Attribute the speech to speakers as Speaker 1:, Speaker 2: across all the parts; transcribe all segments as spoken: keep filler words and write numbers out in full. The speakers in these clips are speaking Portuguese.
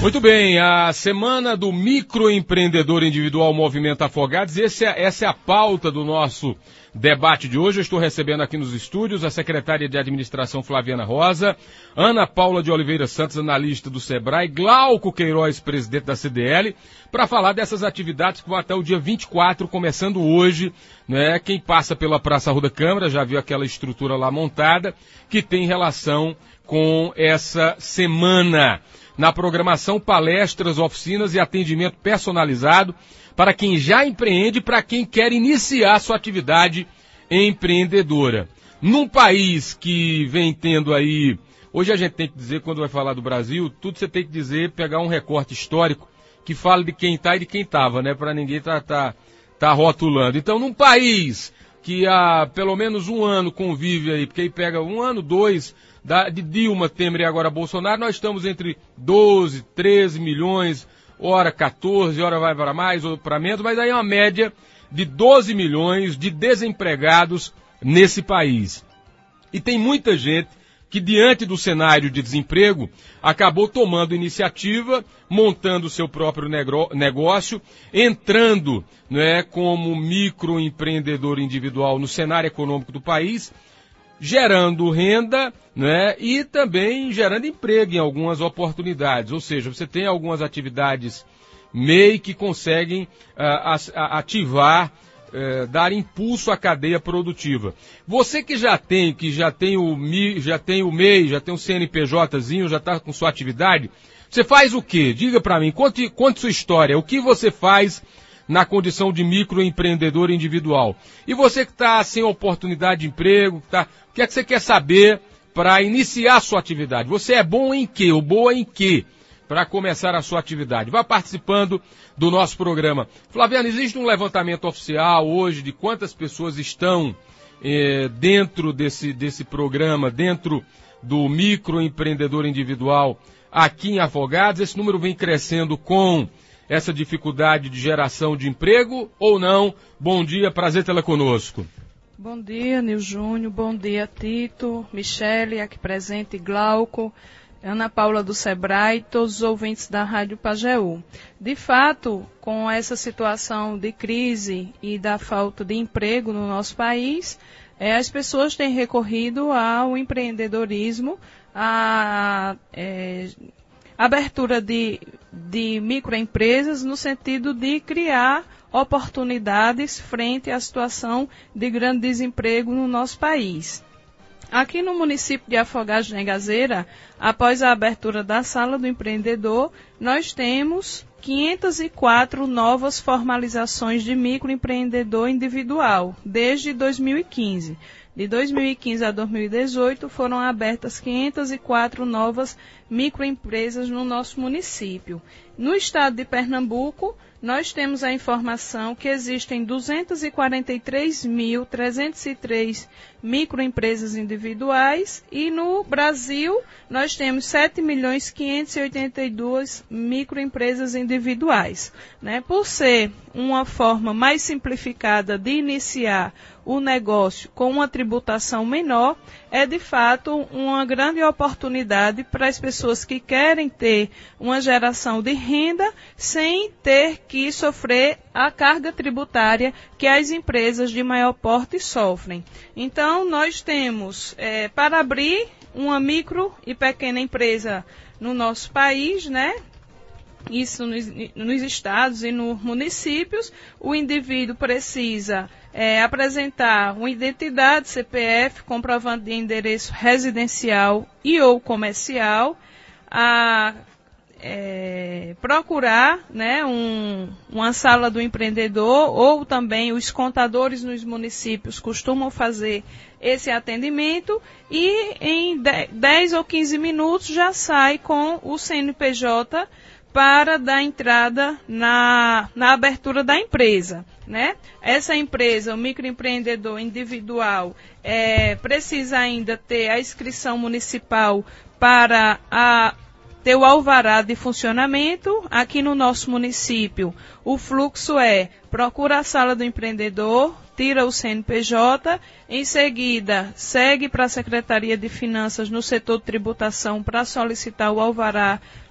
Speaker 1: Muito bem, a semana do microempreendedor individual Movimento Afogados, esse é, essa é a pauta do nosso debate de hoje. Eu estou recebendo aqui nos estúdios a secretária de Administração Flaviana Rosa, Ana Paula de Oliveira Santos, analista do Sebrae, Glauco Queiroz, presidente da C D L, para falar dessas atividades que vão até o dia vinte e quatro, começando hoje, né? Quem passa pela Praça Arruda Câmara já viu aquela estrutura lá montada, que tem relação com essa semana. Na programação, palestras, oficinas e atendimento personalizado para quem já empreende e para quem quer iniciar sua atividade empreendedora. Num país que vem tendo aí, hoje a gente tem que dizer, quando vai falar do Brasil, tudo você tem que dizer, pegar um recorte histórico que fala de quem está e de quem estava, né? Para ninguém tá, tá, tá rotulando. Então, num país que há pelo menos um ano convive aí, porque aí pega um ano, dois... Da, de Dilma, Temer e agora Bolsonaro, nós estamos entre doze, treze milhões, ora quatorze, ora vai para mais ou para menos, mas aí é uma média de doze milhões de desempregados nesse país. E tem muita gente que, diante do cenário de desemprego, acabou tomando iniciativa, montando o seu próprio negócio, entrando, né, como microempreendedor individual no cenário econômico do país, gerando renda, né, e também gerando emprego em algumas oportunidades. Ou seja, você tem algumas atividades M E I que conseguem uh, ativar, uh, dar impulso à cadeia produtiva. Você que já tem, que já tem o M I, já tem o M E I, já tem o CNPJzinho, já está com sua atividade, você faz o quê? Diga para mim, conte, conte sua história, o que você faz na condição de microempreendedor individual. E você que está sem oportunidade de emprego, tá, o que é que você quer saber para iniciar a sua atividade? Você é bom em quê? Ou boa em quê? Para começar a sua atividade. Vá participando do nosso programa. Flaviana, existe um levantamento oficial hoje de quantas pessoas estão eh, dentro desse, desse programa, dentro do microempreendedor individual aqui em Afogados? Esse número vem crescendo com essa dificuldade de geração de emprego ou não? Bom dia, prazer tê-la conosco.
Speaker 2: Bom dia, Nil Júnior, bom dia, Tito, Michele, aqui presente, Glauco, Ana Paula do Sebrae, todos os ouvintes da Rádio Pajeú. De fato, com essa situação de crise e da falta de emprego no nosso país, é, as pessoas têm recorrido ao empreendedorismo, a é, abertura de, de microempresas no sentido de criar oportunidades frente à situação de grande desemprego no nosso país. Aqui no município de Afogados de Negazeira, após a abertura da Sala do Empreendedor, nós temos quinhentas e quatro novas formalizações de microempreendedor individual desde dois mil e quinze. De dois mil e quinze a dois mil e dezoito foram abertas quinhentas e quatro novas microempresas no nosso município. No estado de Pernambuco, nós temos a informação que existem duzentas e quarenta e três mil trezentas e três microempresas individuais e no Brasil nós temos sete milhões quinhentas e oitenta e duas microempresas individuais. Né? Por ser uma forma mais simplificada de iniciar o negócio com uma tributação menor, é de fato uma grande oportunidade para as pessoas que querem ter uma geração de renda sem ter que sofrer a carga tributária que as empresas de maior porte sofrem. Então, nós temos, é, para abrir uma micro e pequena empresa no nosso país, né? Isso nos, nos estados e nos municípios, o indivíduo precisa é, apresentar uma identidade, C P F, comprovante de endereço residencial e ou comercial, a é, procurar, né, um, uma sala do empreendedor, ou também os contadores nos municípios costumam fazer esse atendimento e em dez ou quinze minutos já sai com o C N P J para dar entrada na, na abertura da empresa, né? Essa empresa, o microempreendedor individual, é, precisa ainda ter a inscrição municipal para a, ter o alvará de funcionamento. Aqui no nosso município, o fluxo é: procura a sala do empreendedor, tira o C N P J, em seguida segue para a Secretaria de Finanças no setor de tributação para solicitar o alvará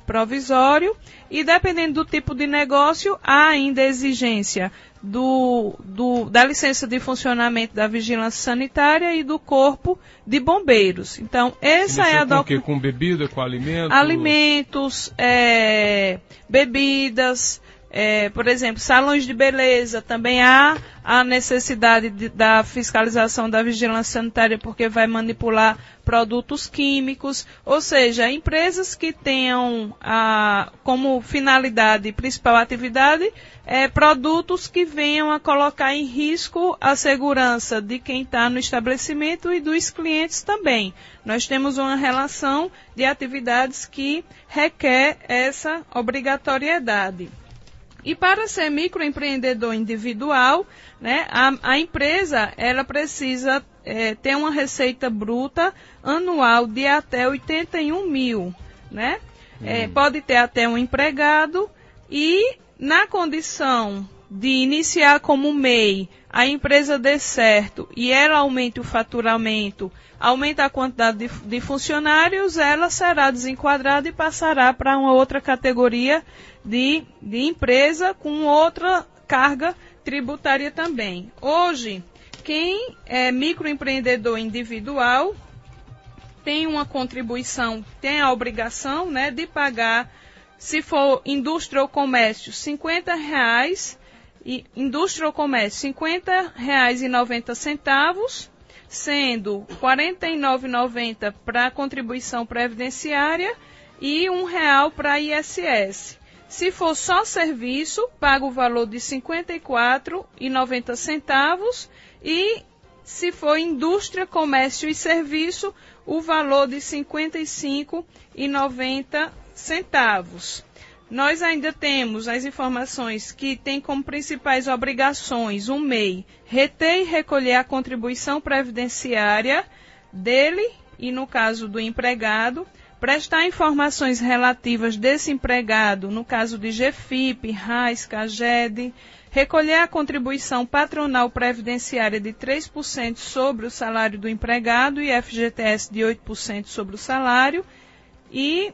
Speaker 2: provisório e, dependendo do tipo de negócio, há ainda exigência do, do, da licença de funcionamento da vigilância sanitária e do corpo de bombeiros. Então, essa
Speaker 1: Isso
Speaker 2: é a
Speaker 1: documentação. Com bebida, com alimentos?
Speaker 2: Alimentos, é, bebidas, é, por exemplo, salões de beleza, também há a necessidade de, da fiscalização da vigilância sanitária, porque vai manipular produtos químicos, ou seja, empresas que tenham a, como finalidade, principal atividade, é, produtos que venham a colocar em risco a segurança de quem está no estabelecimento e dos clientes também. Nós temos uma relação de atividades que requer essa obrigatoriedade. E para ser microempreendedor individual, né, a, a empresa ela precisa é, ter uma receita bruta anual de até oitenta e um mil. Né? Hum. É, pode ter até um empregado e, na condição de iniciar como M E I, a empresa dê certo e ela aumente o faturamento, aumenta a quantidade de, de funcionários, ela será desenquadrada e passará para uma outra categoria de, de empresa com outra carga tributária também. Hoje, quem é microempreendedor individual tem uma contribuição, tem a obrigação, né, de pagar, se for indústria ou comércio, cinquenta reais, e indústria ou comércio, cinquenta reais e noventa centavos, sendo quarenta e nove reais e noventa centavos para a contribuição previdenciária e um real para I S S. Se for só serviço, paga o valor de cinquenta e quatro reais e noventa centavos e, se for indústria, comércio e serviço, o valor de cinquenta e cinco reais e noventa centavos. Nós ainda temos as informações que tem como principais obrigações um M E I, reter e recolher a contribuição previdenciária dele e, no caso do empregado, prestar informações relativas desse empregado, no caso de G F I P, R A S, CAGED, recolher a contribuição patronal previdenciária de três por cento sobre o salário do empregado e F G T S de oito por cento sobre o salário e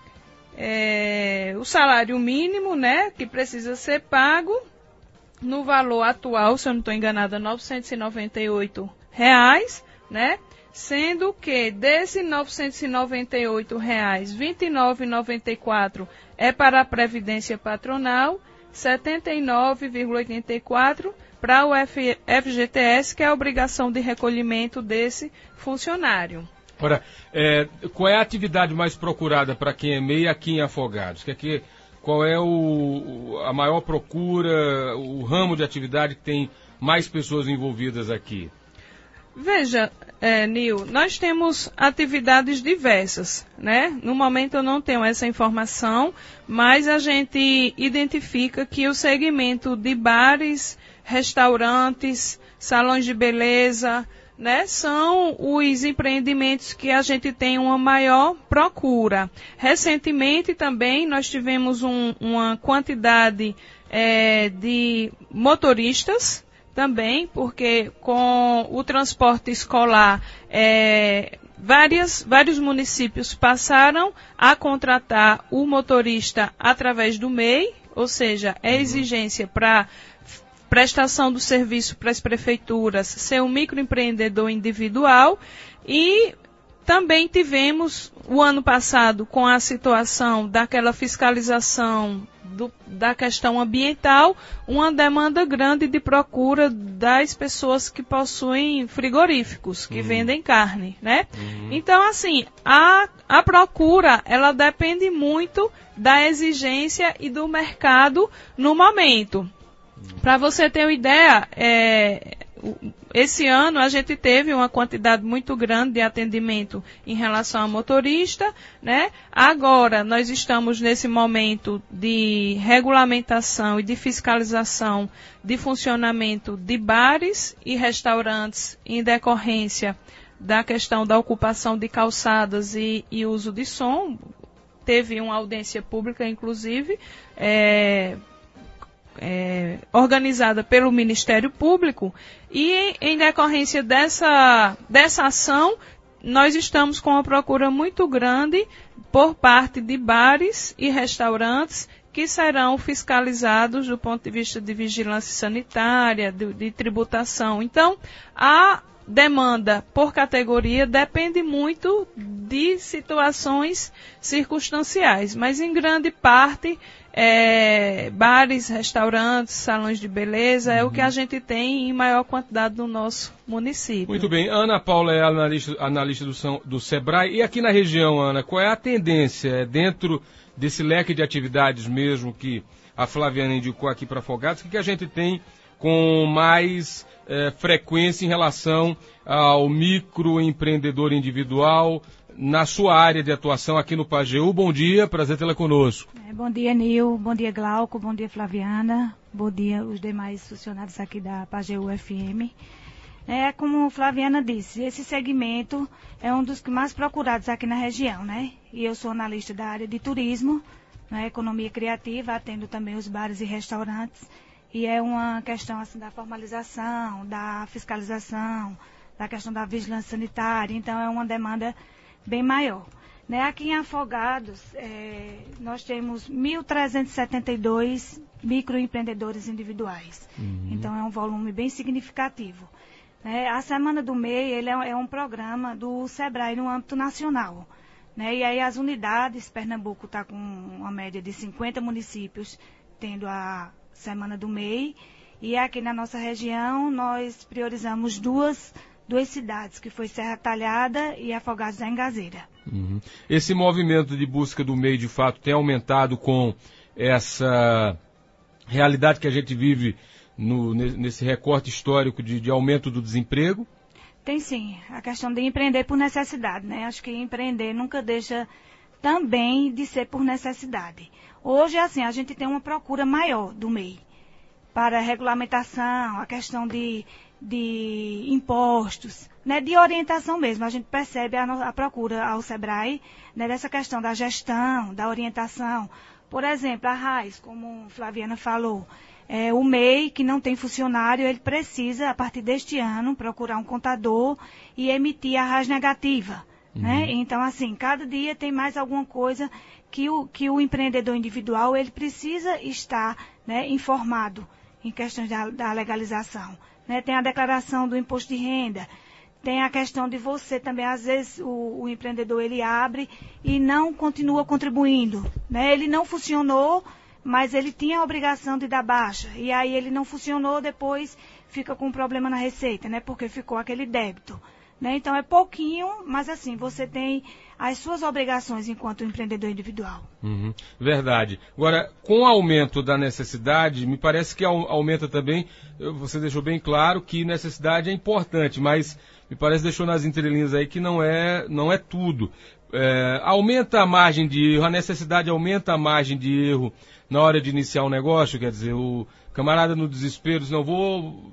Speaker 2: é, o salário mínimo, né, que precisa ser pago no valor atual, se eu não estou enganada, novecentos e noventa e oito reais, né? Sendo que desses novecentos e noventa e oito reais, vinte e nove reais e noventa e quatro centavos é para a previdência patronal, setenta e nove reais e oitenta e quatro centavos para o F G T S, que é a obrigação de recolhimento desse funcionário.
Speaker 1: Ora, é, qual é a atividade mais procurada para quem é M E I aqui em Afogados? Que aqui, qual é o, a maior procura, o ramo de atividade que tem mais pessoas envolvidas aqui?
Speaker 2: Veja, é, Nil, nós temos atividades diversas, né? No momento eu não tenho essa informação, mas a gente identifica que o segmento de bares, restaurantes, salões de beleza, né, são os empreendimentos que a gente tem uma maior procura. Recentemente também nós tivemos um, uma quantidade é, de motoristas, também, porque com o transporte escolar, é, várias, vários municípios passaram a contratar o motorista através do M E I, ou seja, é exigência para prestação do serviço para as prefeituras ser um microempreendedor individual e também tivemos o ano passado com a situação daquela fiscalização do, da questão ambiental, uma demanda grande de procura das pessoas que possuem frigoríficos, que uhum. vendem carne, né? Uhum. Então, assim, a, a procura, ela depende muito da exigência e do mercado no momento. Para você ter uma ideia, é, esse ano a gente teve uma quantidade muito grande de atendimento em relação a motorista, né? Agora nós estamos nesse momento de regulamentação e de fiscalização de funcionamento de bares e restaurantes em decorrência da questão da ocupação de calçadas e, e uso de som. Teve uma audiência pública, inclusive, é, É, organizada pelo Ministério Público e em decorrência dessa, dessa ação nós estamos com uma procura muito grande por parte de bares e restaurantes que serão fiscalizados do ponto de vista de vigilância sanitária, de, de tributação. Então, a demanda por categoria depende muito de situações circunstanciais, mas em grande parte, é, bares, restaurantes, salões de beleza, uhum. é o que a gente tem em maior quantidade no nosso município.
Speaker 1: Muito bem. Ana Paula é analista, analista do, São, do Sebrae. E aqui na região, Ana, qual é a tendência dentro desse leque de atividades mesmo que a Flaviana indicou aqui para Afogados? O que, que a gente tem com mais é, frequência em relação ao microempreendedor individual na sua área de atuação aqui no Pajeú? Bom dia, prazer tê-la conosco.
Speaker 3: É, bom dia, Nil, bom dia, Glauco, bom dia, Flaviana, bom dia os demais funcionários aqui da Pajeú F M. É, como Flaviana disse, esse segmento é um dos mais procurados aqui na região, né? E eu sou analista da área de turismo, né, economia criativa, atendo também os bares e restaurantes. E é uma questão assim da formalização, da fiscalização, da questão da vigilância sanitária, então é uma demanda bem maior. Né? Aqui em Afogados, é, nós temos mil trezentos e setenta e dois microempreendedores individuais. Uhum. Então é um volume bem significativo. Né? A Semana do M E I ele é, é um programa do Sebrae no âmbito nacional. Né? E aí as unidades, Pernambuco está com uma média de cinquenta municípios, tendo a Semana do M E I, e aqui na nossa região nós priorizamos duas, duas cidades, que foi Serra Talhada e Afogados da Engazeira.
Speaker 1: Uhum. Esse movimento de busca do M E I, de fato, tem aumentado com essa realidade que a gente vive no, nesse recorte histórico de, de aumento do desemprego?
Speaker 3: Tem sim, a questão de empreender por necessidade, né? Acho que empreender nunca deixa também de ser por necessidade. Hoje, assim, a gente tem uma procura maior do M E I para regulamentação, a questão de, de impostos, né, de orientação mesmo. A gente percebe a, a procura ao Sebrae, né, dessa questão da gestão, da orientação. Por exemplo, a RAIS, como Flaviana falou, é, o M E I, que não tem funcionário, ele precisa, a partir deste ano, procurar um contador e emitir a RAIS negativa. Uhum. Né? Então, assim, cada dia tem mais alguma coisa que o, que o empreendedor individual ele precisa estar, né, informado em questões da, da legalização. Né? Tem a declaração do imposto de renda, tem a questão de você também, às vezes o, o empreendedor ele abre e não continua contribuindo. Né? Ele não funcionou, mas ele tinha a obrigação de dar baixa, e aí ele não funcionou, depois fica com um problema na receita, né? Porque ficou aquele débito. Né? Então é pouquinho, mas assim, você tem as suas obrigações enquanto empreendedor individual.
Speaker 1: Uhum, verdade. Agora, com o aumento da necessidade, me parece que aumenta também, você deixou bem claro que necessidade é importante, mas me parece que deixou nas entrelinhas aí que não é, não é tudo. É, aumenta a margem de erro, a necessidade aumenta a margem de erro na hora de iniciar um negócio, quer dizer, o camarada no desespero diz, não, vou,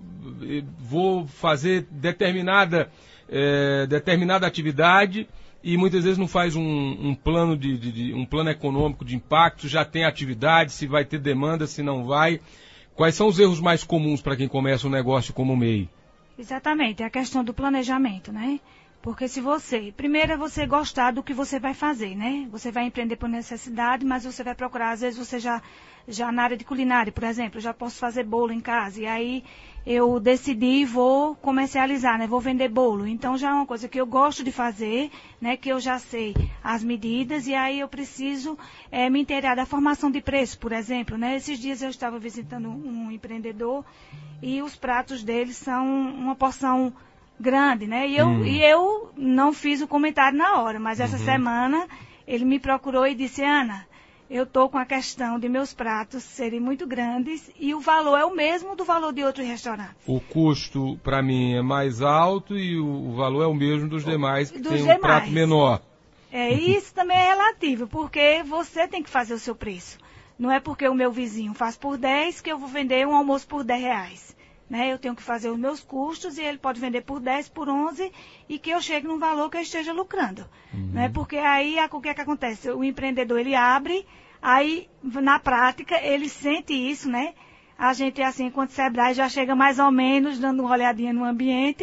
Speaker 1: vou fazer determinada... É, determinada atividade e muitas vezes não faz um, um plano de, de, de um plano econômico de impacto, já tem atividade, se vai ter demanda, se não vai. Quais são os erros mais comuns para quem começa um negócio como o M E I?
Speaker 3: Exatamente, é a questão do planejamento, né? Porque se você, primeiro é você gostar do que você vai fazer, né? Você vai empreender por necessidade, mas você vai procurar, às vezes você já, já na área de culinária, por exemplo, eu já posso fazer bolo em casa, e aí eu decidi vou comercializar, né? Vou vender bolo. Então já é uma coisa que eu gosto de fazer, né? Que eu já sei as medidas, e aí eu preciso é, me inteirar da formação de preço, por exemplo, né? Esses dias eu estava visitando um empreendedor e os pratos dele são uma porção grande, né? E eu, hum. e eu não fiz o comentário na hora, mas essa uhum. semana ele me procurou e disse, Ana, eu estou com a questão de meus pratos serem muito grandes e o valor é o mesmo do valor de outros restaurantes.
Speaker 1: O custo, para mim, é mais alto e o, o valor é o mesmo dos demais, que
Speaker 3: dos
Speaker 1: tem um
Speaker 3: demais.
Speaker 1: prato menor.
Speaker 3: É, isso também é relativo, porque você tem que fazer o seu preço. Não é porque o meu vizinho faz por dez que eu vou vender um almoço por dez reais. Né? Eu tenho que fazer os meus custos e ele pode vender por dez, por onze e que eu chegue num valor que eu esteja lucrando. Uhum. Né? Porque aí o que é que acontece? O empreendedor ele abre, aí na prática ele sente isso, né? A gente assim, enquanto Sebrae já chega mais ou menos dando uma olhadinha no ambiente,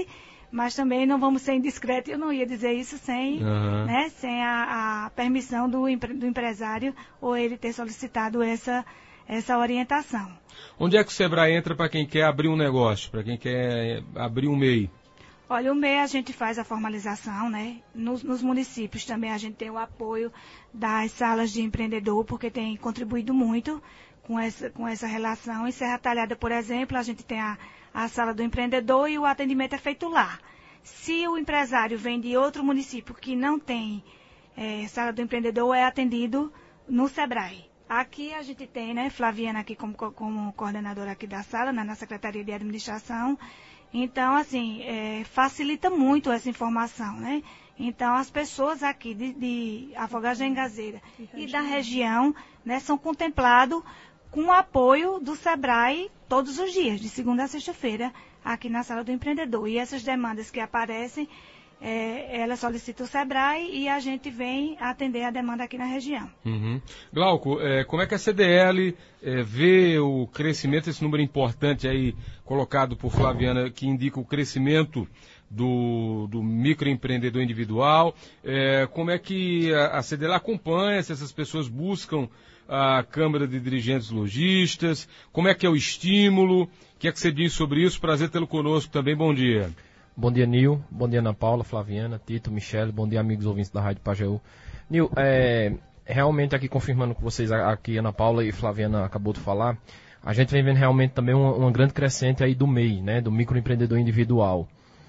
Speaker 3: mas também não vamos ser indiscretos, eu não ia dizer isso sem, uhum. né, sem a, a permissão do, do empresário ou ele ter solicitado essa, essa orientação.
Speaker 1: Onde é que o Sebrae entra para quem quer abrir um negócio, para quem quer abrir um M E I?
Speaker 3: Olha, o M E I a gente faz a formalização, né? Nos, nos municípios também a gente tem o apoio das salas de empreendedor, porque tem contribuído muito com essa, com essa relação. Em Serra Talhada, por exemplo, a gente tem a, a sala do empreendedor e o atendimento é feito lá. Se o empresário vem de outro município que não tem é, sala do empreendedor, é atendido no Sebrae. Aqui a gente tem, né, Flaviana aqui como, como coordenadora aqui da sala, né, na Secretaria de Administração. Então, assim, é, facilita muito essa informação, né? Então, as pessoas aqui de, de Afogados da Engazeira e da região, né, são contemplados com o apoio do Sebrae todos os dias, de segunda a sexta-feira, aqui na Sala do Empreendedor. E essas demandas que aparecem, é, ela solicita o Sebrae e a gente vem atender a demanda aqui na região.
Speaker 1: Uhum. Glauco, é, como é que a C D L é, vê o crescimento, esse número importante aí colocado por Flaviana, que indica o crescimento do, do microempreendedor individual? É, como é que a, a C D L acompanha, se essas pessoas buscam a Câmara de Dirigentes Lojistas? Como é que é o estímulo? O que é que você diz sobre isso? Prazer tê-lo conosco também. Bom dia.
Speaker 4: Bom dia, Nil. Bom dia, Ana Paula, Flaviana, Tito, Michele. Bom dia, amigos ouvintes da Rádio Pajeú. Nil, é, realmente aqui confirmando com vocês, aqui Ana Paula e Flaviana acabou de falar, a gente vem vendo realmente também uma, uma grande crescente aí do M E I, né, do microempreendedor individual.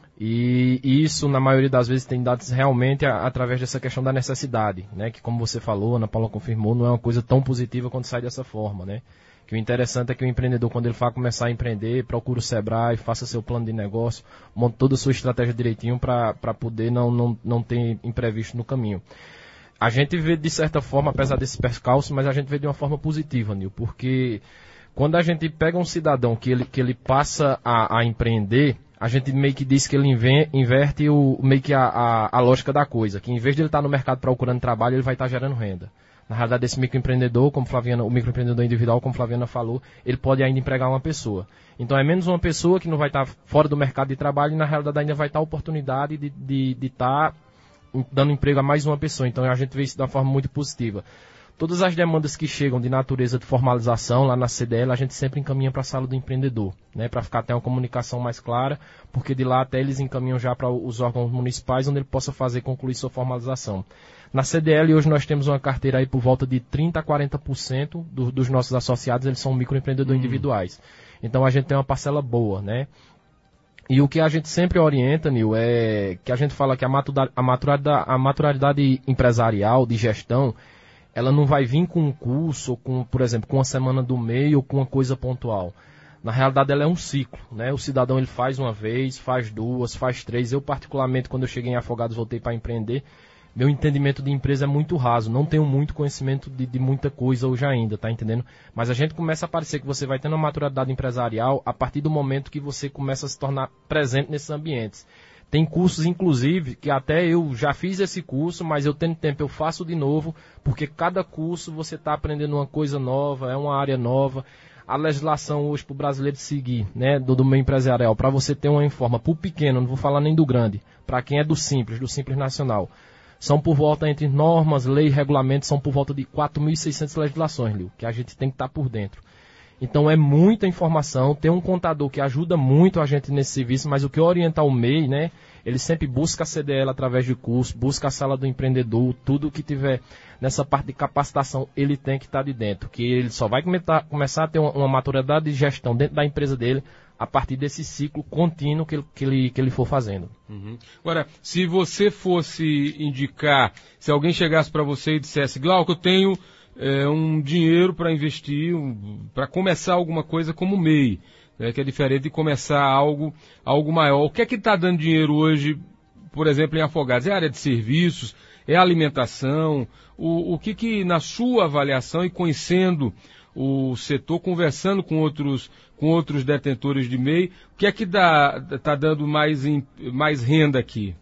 Speaker 4: E, e isso, na maioria das vezes, tem dados realmente a, através dessa questão da necessidade, né, que como você falou, Ana Paula confirmou, não é uma coisa tão positiva quando sai dessa forma, né. Que o interessante é que o empreendedor, quando ele for começar a empreender, procura o Sebrae, faça seu plano de negócio, monte toda a sua estratégia direitinho para poder não, não, não ter imprevisto no caminho. A gente vê, de certa forma, apesar desse percalço, mas a gente vê de uma forma positiva, Nil, porque quando a gente pega um cidadão que ele, que ele passa a, a empreender, a gente meio que diz que ele inverte o, meio que a, a, a lógica da coisa, que em vez de ele estar no mercado procurando trabalho, ele vai estar gerando renda. Na realidade, esse microempreendedor, como Flaviana, o microempreendedor individual, como Flaviana falou, ele pode ainda empregar uma pessoa. Então, é menos uma pessoa que não vai estar fora do mercado de trabalho e, na realidade, ainda vai estar a oportunidade de, de, de estar dando emprego a mais uma pessoa. Então, a gente vê isso de uma forma muito positiva. Todas as demandas que chegam de natureza de formalização lá na C D L, a gente sempre encaminha para a sala do empreendedor, né, para ficar até uma comunicação mais clara, porque de lá até eles encaminham já para os órgãos municipais, onde ele possa fazer concluir sua formalização. Na C D L, hoje nós temos uma carteira aí por volta de trinta a quarenta por cento do, dos nossos associados, eles são microempreendedores hum. individuais. Então, a gente tem uma parcela boa, né? E o que a gente sempre orienta, Nil, é que a gente fala que a maturidade, a maturidade, a maturidade empresarial, de gestão, ela não vai vir com um curso, ou com, por exemplo, com uma semana do meio ou com uma coisa pontual. Na realidade, ela é um ciclo, né? O cidadão, ele faz uma vez, faz duas, faz três. Eu, particularmente, quando eu cheguei em Afogados, voltei para empreender, meu entendimento de empresa é muito raso, não tenho muito conhecimento de, de muita coisa hoje ainda, tá entendendo? Mas a gente começa a parecer que você vai tendo uma maturidade empresarial a partir do momento que você começa a se tornar presente nesses ambientes. Tem cursos, inclusive, que até eu já fiz esse curso, mas eu tendo tempo, eu faço de novo, porque cada curso você está aprendendo uma coisa nova, é uma área nova. A legislação hoje para o brasileiro seguir, né, do, do meio empresarial, para você ter uma informa, para o pequeno, não vou falar nem do grande, para quem é do simples, do simples nacional, são por volta entre normas, leis e regulamentos, são por volta de quatro mil e seiscentas legislações, Lil, que a gente tem que estar por dentro. Então é muita informação, tem um contador que ajuda muito a gente nesse serviço, mas o que orienta o M E I, né, ele sempre busca a C D L através de curso, busca a sala do empreendedor, tudo que tiver nessa parte de capacitação, ele tem que estar de dentro, que ele só vai começar, começar a ter uma, uma maturidade de gestão dentro da empresa dele a partir desse ciclo contínuo que ele, que ele, que ele for fazendo.
Speaker 1: Uhum. Agora, se você fosse indicar, se alguém chegasse para você e dissesse, Glauco, eu tenho é, um dinheiro para investir, um, para começar alguma coisa como M E I, né, que é diferente de começar algo, algo maior. O que é que está dando dinheiro hoje, por exemplo, em Afogados? É a área de serviços? É a alimentação? O, o que que, na sua avaliação e conhecendo o setor, conversando com outros, com outros detentores de M E I, o que é que está dando mais, em, mais renda aqui?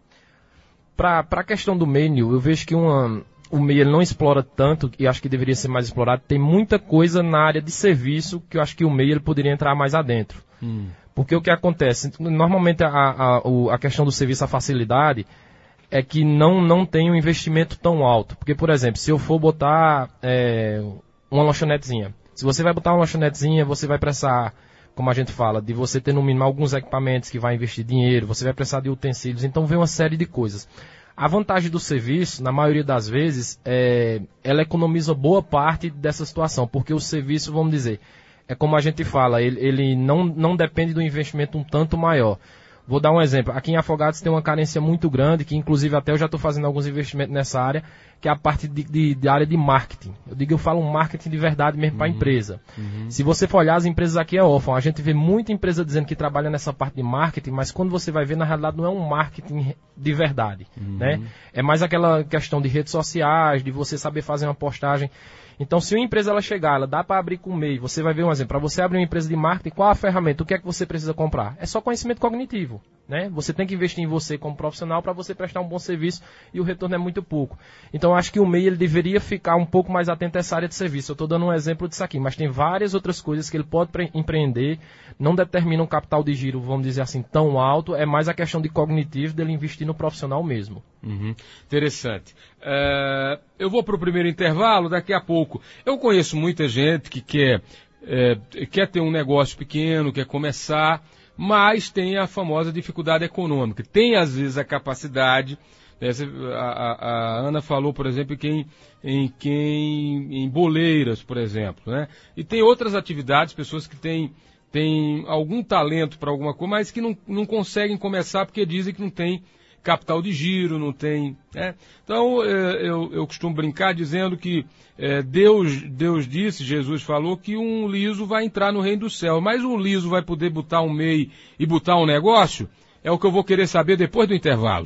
Speaker 4: Para a questão do M E I, Nil, eu vejo que uma, o M E I ele não explora tanto, e acho que deveria ser mais explorado. Tem muita coisa na área de serviço que eu acho que o M E I ele poderia entrar mais adentro. Hum. Porque o que acontece? Normalmente a, a, a questão do serviço, a facilidade, é que não, não tem um investimento tão alto. Porque, por exemplo, se eu for botar é, uma lanchonetezinha, se você vai botar uma lanchonetezinha, você vai precisar, como a gente fala, de você ter no mínimo alguns equipamentos que vai investir dinheiro, você vai precisar de utensílios, então vem uma série de coisas. A vantagem do serviço, na maioria das vezes, é, ela economiza boa parte dessa situação, porque o serviço, vamos dizer, é como a gente fala, ele, ele não, não depende do investimento um tanto maior. Vou dar um exemplo. Aqui em Afogados tem uma carência muito grande, que inclusive até eu já estou fazendo alguns investimentos nessa área, que é a parte de, de, de área de marketing. Eu digo, eu falo um marketing de verdade mesmo uhum. para a empresa. Uhum. Se você for olhar, as empresas aqui é órfão. A gente vê muita empresa dizendo que trabalha nessa parte de marketing, mas quando você vai ver, na realidade não é um marketing de verdade. Uhum. Né? É mais aquela questão de redes sociais, de você saber fazer uma postagem. Então, se uma empresa ela chegar, ela dá para abrir com o M E I, você vai ver um exemplo. Para você abrir uma empresa de marketing, qual a ferramenta? O que é que você precisa comprar? É só conhecimento cognitivo. Né? Você tem que investir em você como profissional para você prestar um bom serviço e o retorno é muito pouco. Então, eu acho que o M E I ele deveria ficar um pouco mais atento a essa área de serviço. Eu estou dando um exemplo disso aqui, mas tem várias outras coisas que ele pode empreender, não determina um capital de giro, vamos dizer assim, tão alto, é mais a questão de cognitivo dele investir no profissional mesmo.
Speaker 1: Uhum. Interessante. Uh, eu vou para o primeiro intervalo daqui a pouco. Eu conheço muita gente que quer, é, quer ter um negócio pequeno, quer começar, mas tem a famosa dificuldade econômica. Tem, às vezes, a capacidade. Né, a, a, a Ana falou, por exemplo, em, em, em, em boleiras, por exemplo. Né? E tem outras atividades, pessoas que têm, têm algum talento para alguma coisa, mas que não, não conseguem começar porque dizem que não tem capital de giro, não tem... Né? Então, é, eu, eu costumo brincar dizendo que é, Deus, Deus disse, Jesus falou, que um liso vai entrar no reino do céu, mas um liso vai poder botar um M E I e botar um negócio? É o que eu vou querer saber depois do intervalo.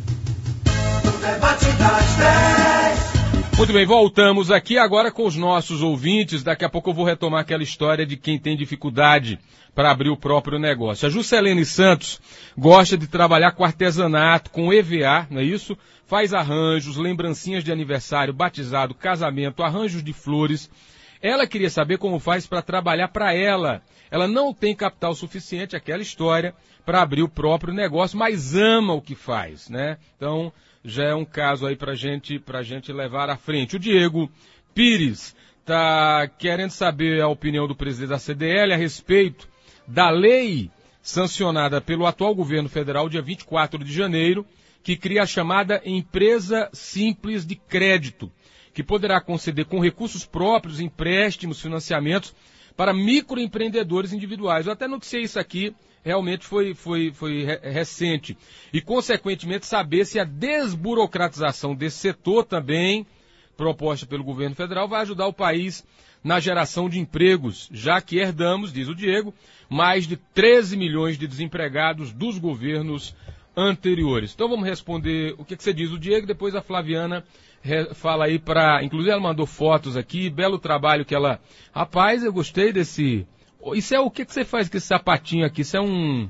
Speaker 1: O debate das dez. Muito bem, voltamos aqui agora com os nossos ouvintes. Daqui a pouco eu vou retomar aquela história de quem tem dificuldade para abrir o próprio negócio. A Juscelene Santos gosta de trabalhar com artesanato, com E V A, não é isso? Faz arranjos, lembrancinhas de aniversário, batizado, casamento, arranjos de flores. Ela queria saber como faz para trabalhar para ela. Ela não tem capital suficiente, aquela história, para abrir o próprio negócio, mas ama o que faz, né? Então, já é um caso aí para gente, pra gente levar à frente. O Diego Pires está querendo saber a opinião do presidente da C D L a respeito da lei sancionada pelo atual governo federal, dia vinte e quatro de janeiro, que cria a chamada Empresa Simples de Crédito, que poderá conceder com recursos próprios empréstimos, financiamentos para microempreendedores individuais. Eu até noticiei isso aqui, realmente foi, foi, foi recente. E, consequentemente, saber se a desburocratização desse setor também, proposta pelo governo federal, vai ajudar o país na geração de empregos, já que herdamos, diz o Diego, mais de treze milhões de desempregados dos governos anteriores. Então vamos responder o que, que você diz, o Diego, depois a Flaviana fala aí para... Inclusive ela mandou fotos aqui, belo trabalho que ela... Rapaz, eu gostei desse... Isso é o que, que você faz com esse sapatinho aqui? Isso é um...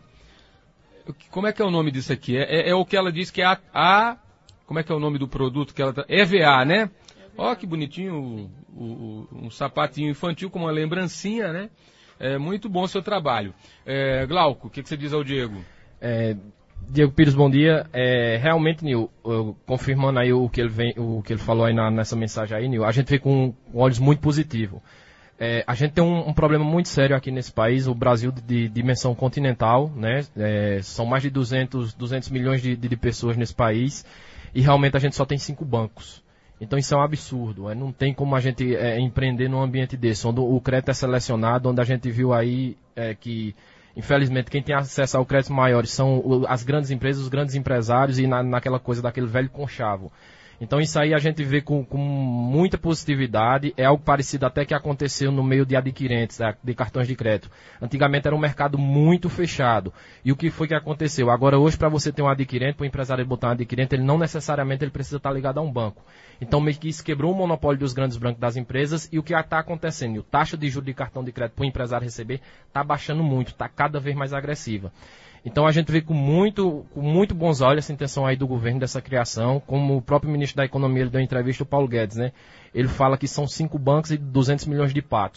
Speaker 1: Como é que é o nome disso aqui? É, é, é o que ela diz que é a, a... Como é que é o nome do produto que ela... Tá... E V A, né? Ó, que bonitinho, o, o, um sapatinho infantil com uma lembrancinha, né? É muito bom o seu trabalho. É, Glauco, o que, que você diz ao Diego?
Speaker 4: É... Diego Pires, bom dia. É, realmente, Nil, eu, confirmando aí o que ele, vem, o que ele falou aí na, nessa mensagem aí, Nil, a gente vê com, com olhos muito positivos. É, a gente tem um, um problema muito sério aqui nesse país, o Brasil de, de dimensão continental, né? É, são mais de duzentos, duzentos milhões de, de, de pessoas nesse país e realmente a gente só tem cinco bancos. Então isso é um absurdo, é, não tem como a gente é, empreender num ambiente desse, onde o crédito é selecionado, onde a gente viu aí é, que... Infelizmente, quem tem acesso ao crédito maior são as grandes empresas, os grandes empresários e na, naquela coisa daquele velho conchavo. Então isso aí a gente vê com, com muita positividade, é algo parecido até que aconteceu no meio de adquirentes, de cartões de crédito. Antigamente era um mercado muito fechado. E o que foi que aconteceu? Agora hoje para você ter um adquirente, para o empresário botar um adquirente, ele não necessariamente ele precisa estar ligado a um banco. Então meio que isso quebrou o monopólio dos grandes bancos das empresas e o que está acontecendo? A taxa de juros de cartão de crédito para o empresário receber está baixando muito, está cada vez mais agressiva. Então a gente vê com muito, com muito bons olhos essa intenção aí do governo dessa criação, como o próprio ministro da Economia ele deu entrevista ao Paulo Guedes, né? Ele fala que são cinco bancos e duzentos milhões de patos.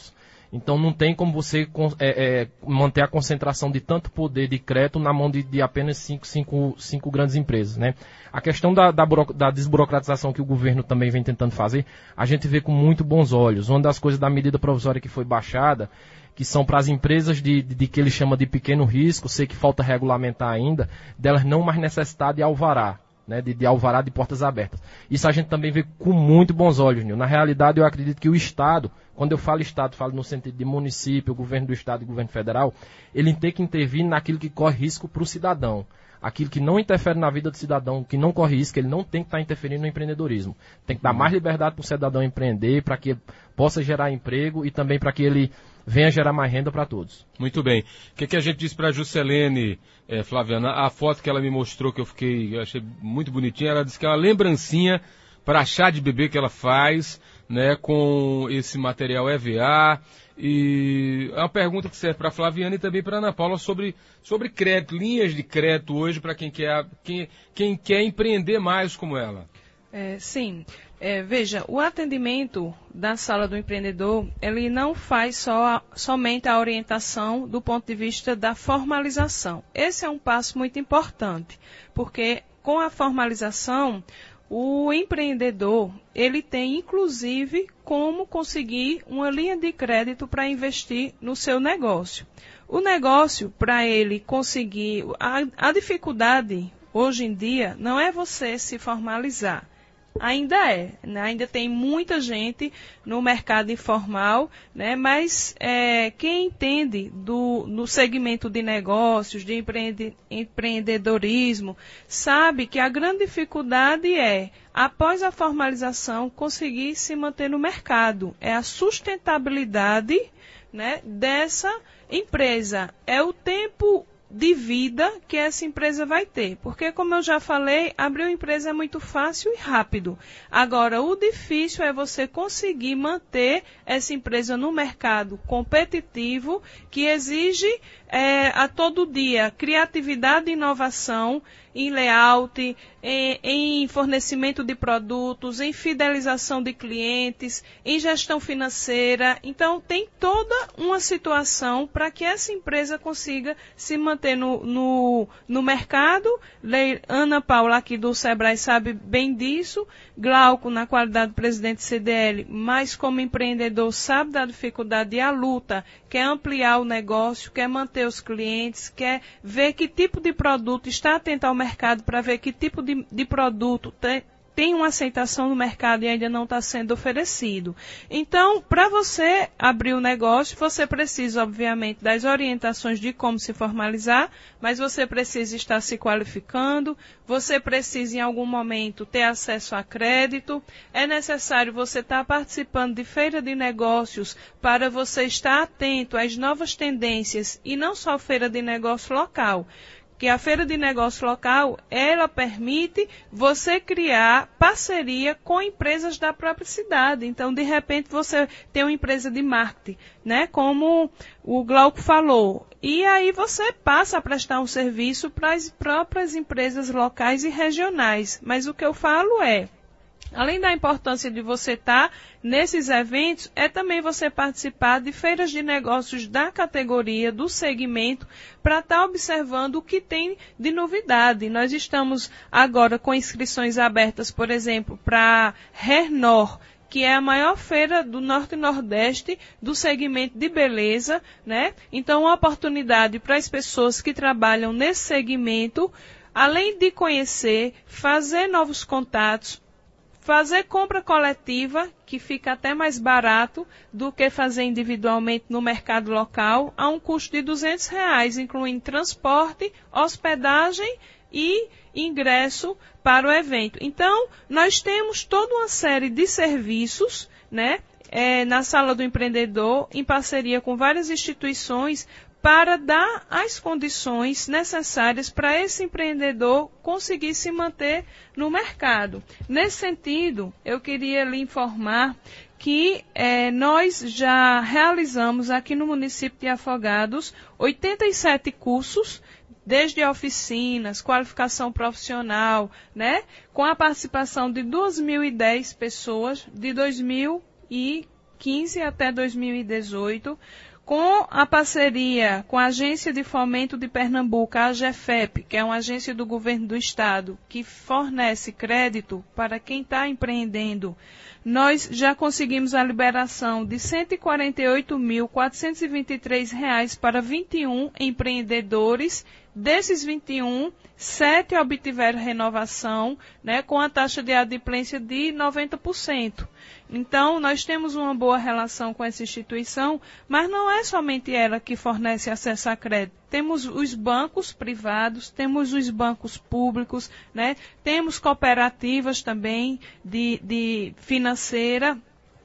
Speaker 4: Então não tem como você é, é, manter a concentração de tanto poder de crédito na mão de, de apenas cinco, cinco, cinco grandes empresas, né? A questão da, da, da desburocratização que o governo também vem tentando fazer, a gente vê com muito bons olhos. Uma das coisas da medida provisória que foi baixada, que são para as empresas de, de, de que ele chama de pequeno risco, sei que falta regulamentar ainda, delas não mais necessitar de alvará. Né, de, de alvará de portas abertas. Isso a gente também vê com muito bons olhos, Nil. Na realidade, eu acredito que o Estado, quando eu falo Estado, falo no sentido de município, governo do Estado e governo federal, ele tem que intervir naquilo que corre risco para o cidadão. Aquilo que não interfere na vida do cidadão, que não corre risco, ele não tem que estar interferindo no empreendedorismo. Tem que dar mais liberdade para o cidadão empreender, para que possa gerar emprego e também para que ele venha gerar mais renda para todos.
Speaker 1: Muito bem. O que, que a gente disse para a Juscelene, eh, Flaviana? A foto que ela me mostrou, que eu fiquei, eu achei muito bonitinha, ela disse que é uma lembrancinha para chá de bebê que ela faz, né, com esse material E V A. E é uma pergunta que serve para a Flaviana e também para a Ana Paula sobre, sobre crédito, linhas de crédito hoje para quem quer, quem, quem quer empreender mais como ela.
Speaker 2: É, sim. É, veja, o atendimento da Sala do Empreendedor, ele não faz só a, somente a orientação do ponto de vista da formalização. Esse é um passo muito importante, porque com a formalização, o empreendedor, ele tem inclusive como conseguir uma linha de crédito para investir no seu negócio. O negócio, para ele conseguir, a, a dificuldade hoje em dia não é você se formalizar. Ainda é, né? Ainda tem muita gente no mercado informal, né? Mas é, quem entende do, no segmento de negócios, de empreende, empreendedorismo, sabe que a grande dificuldade é, após a formalização, conseguir se manter no mercado. É a sustentabilidade, né, dessa empresa. É o tempo de vida que essa empresa vai ter. Porque, como eu já falei, abrir uma empresa é muito fácil e rápido. Agora, o difícil é você conseguir manter essa empresa no mercado competitivo, que exige é, a todo dia criatividade e inovação em layout, em, em fornecimento de produtos, em fidelização de clientes, em gestão financeira. Então, tem toda uma situação para que essa empresa consiga se manter no, no, no mercado. Ana Paula, aqui do Sebrae, sabe bem disso. Glauco, na qualidade de presidente do C D L, mas como empreendedor, sabe da dificuldade e a luta, quer ampliar o negócio, quer manter os clientes, quer ver que tipo de produto, está atento ao mercado para ver que tipo de, de produto tem, tem uma aceitação no mercado e ainda não está sendo oferecido. Então, para você abrir o negócio, você precisa, obviamente, das orientações de como se formalizar, mas você precisa estar se qualificando, você precisa, em algum momento, ter acesso a crédito, é necessário você estar participando de feira de negócios para você estar atento às novas tendências e não só feira de negócio local. Que a feira de negócio local, ela permite você criar parceria com empresas da própria cidade. Então, de repente, você tem uma empresa de marketing, né, como o Glauco falou. E aí você passa a prestar um serviço para as próprias empresas locais e regionais. Mas o que eu falo é, além da importância de você estar nesses eventos, é também você participar de feiras de negócios da categoria, do segmento, para estar observando o que tem de novidade. Nós estamos agora com inscrições abertas, por exemplo, para Renor, que é a maior feira do Norte e Nordeste do segmento de beleza, né? Então, uma oportunidade para as pessoas que trabalham nesse segmento, além de conhecer, fazer novos contatos, fazer compra coletiva, que fica até mais barato do que fazer individualmente no mercado local, a um custo de duzentos reais, incluindo transporte, hospedagem e ingresso para o evento. Então, nós temos toda uma série de serviços, né, é, na Sala do Empreendedor, em parceria com várias instituições, para dar as condições necessárias para esse empreendedor conseguir se manter no mercado. Nesse sentido, eu queria lhe informar que eh, nós já realizamos aqui no município de Afogados oitenta e sete cursos, desde oficinas, qualificação profissional, né, com a participação de duas mil e dez pessoas de dois mil e quinze até dois mil e dezoito, com a parceria com a Agência de Fomento de Pernambuco, a AGEFEP, que é uma agência do governo do estado, que fornece crédito para quem está empreendendo. Nós já conseguimos a liberação de cento e quarenta e oito mil, quatrocentos e vinte e três reais para vinte e um empreendedores. Desses vinte e um, sete obtiveram renovação, né, com a taxa de adimplência de noventa por cento. Então, nós temos uma boa relação com essa instituição, mas não é somente ela que fornece acesso a crédito. Temos os bancos privados, temos os bancos públicos, né, temos cooperativas também de, de financeira,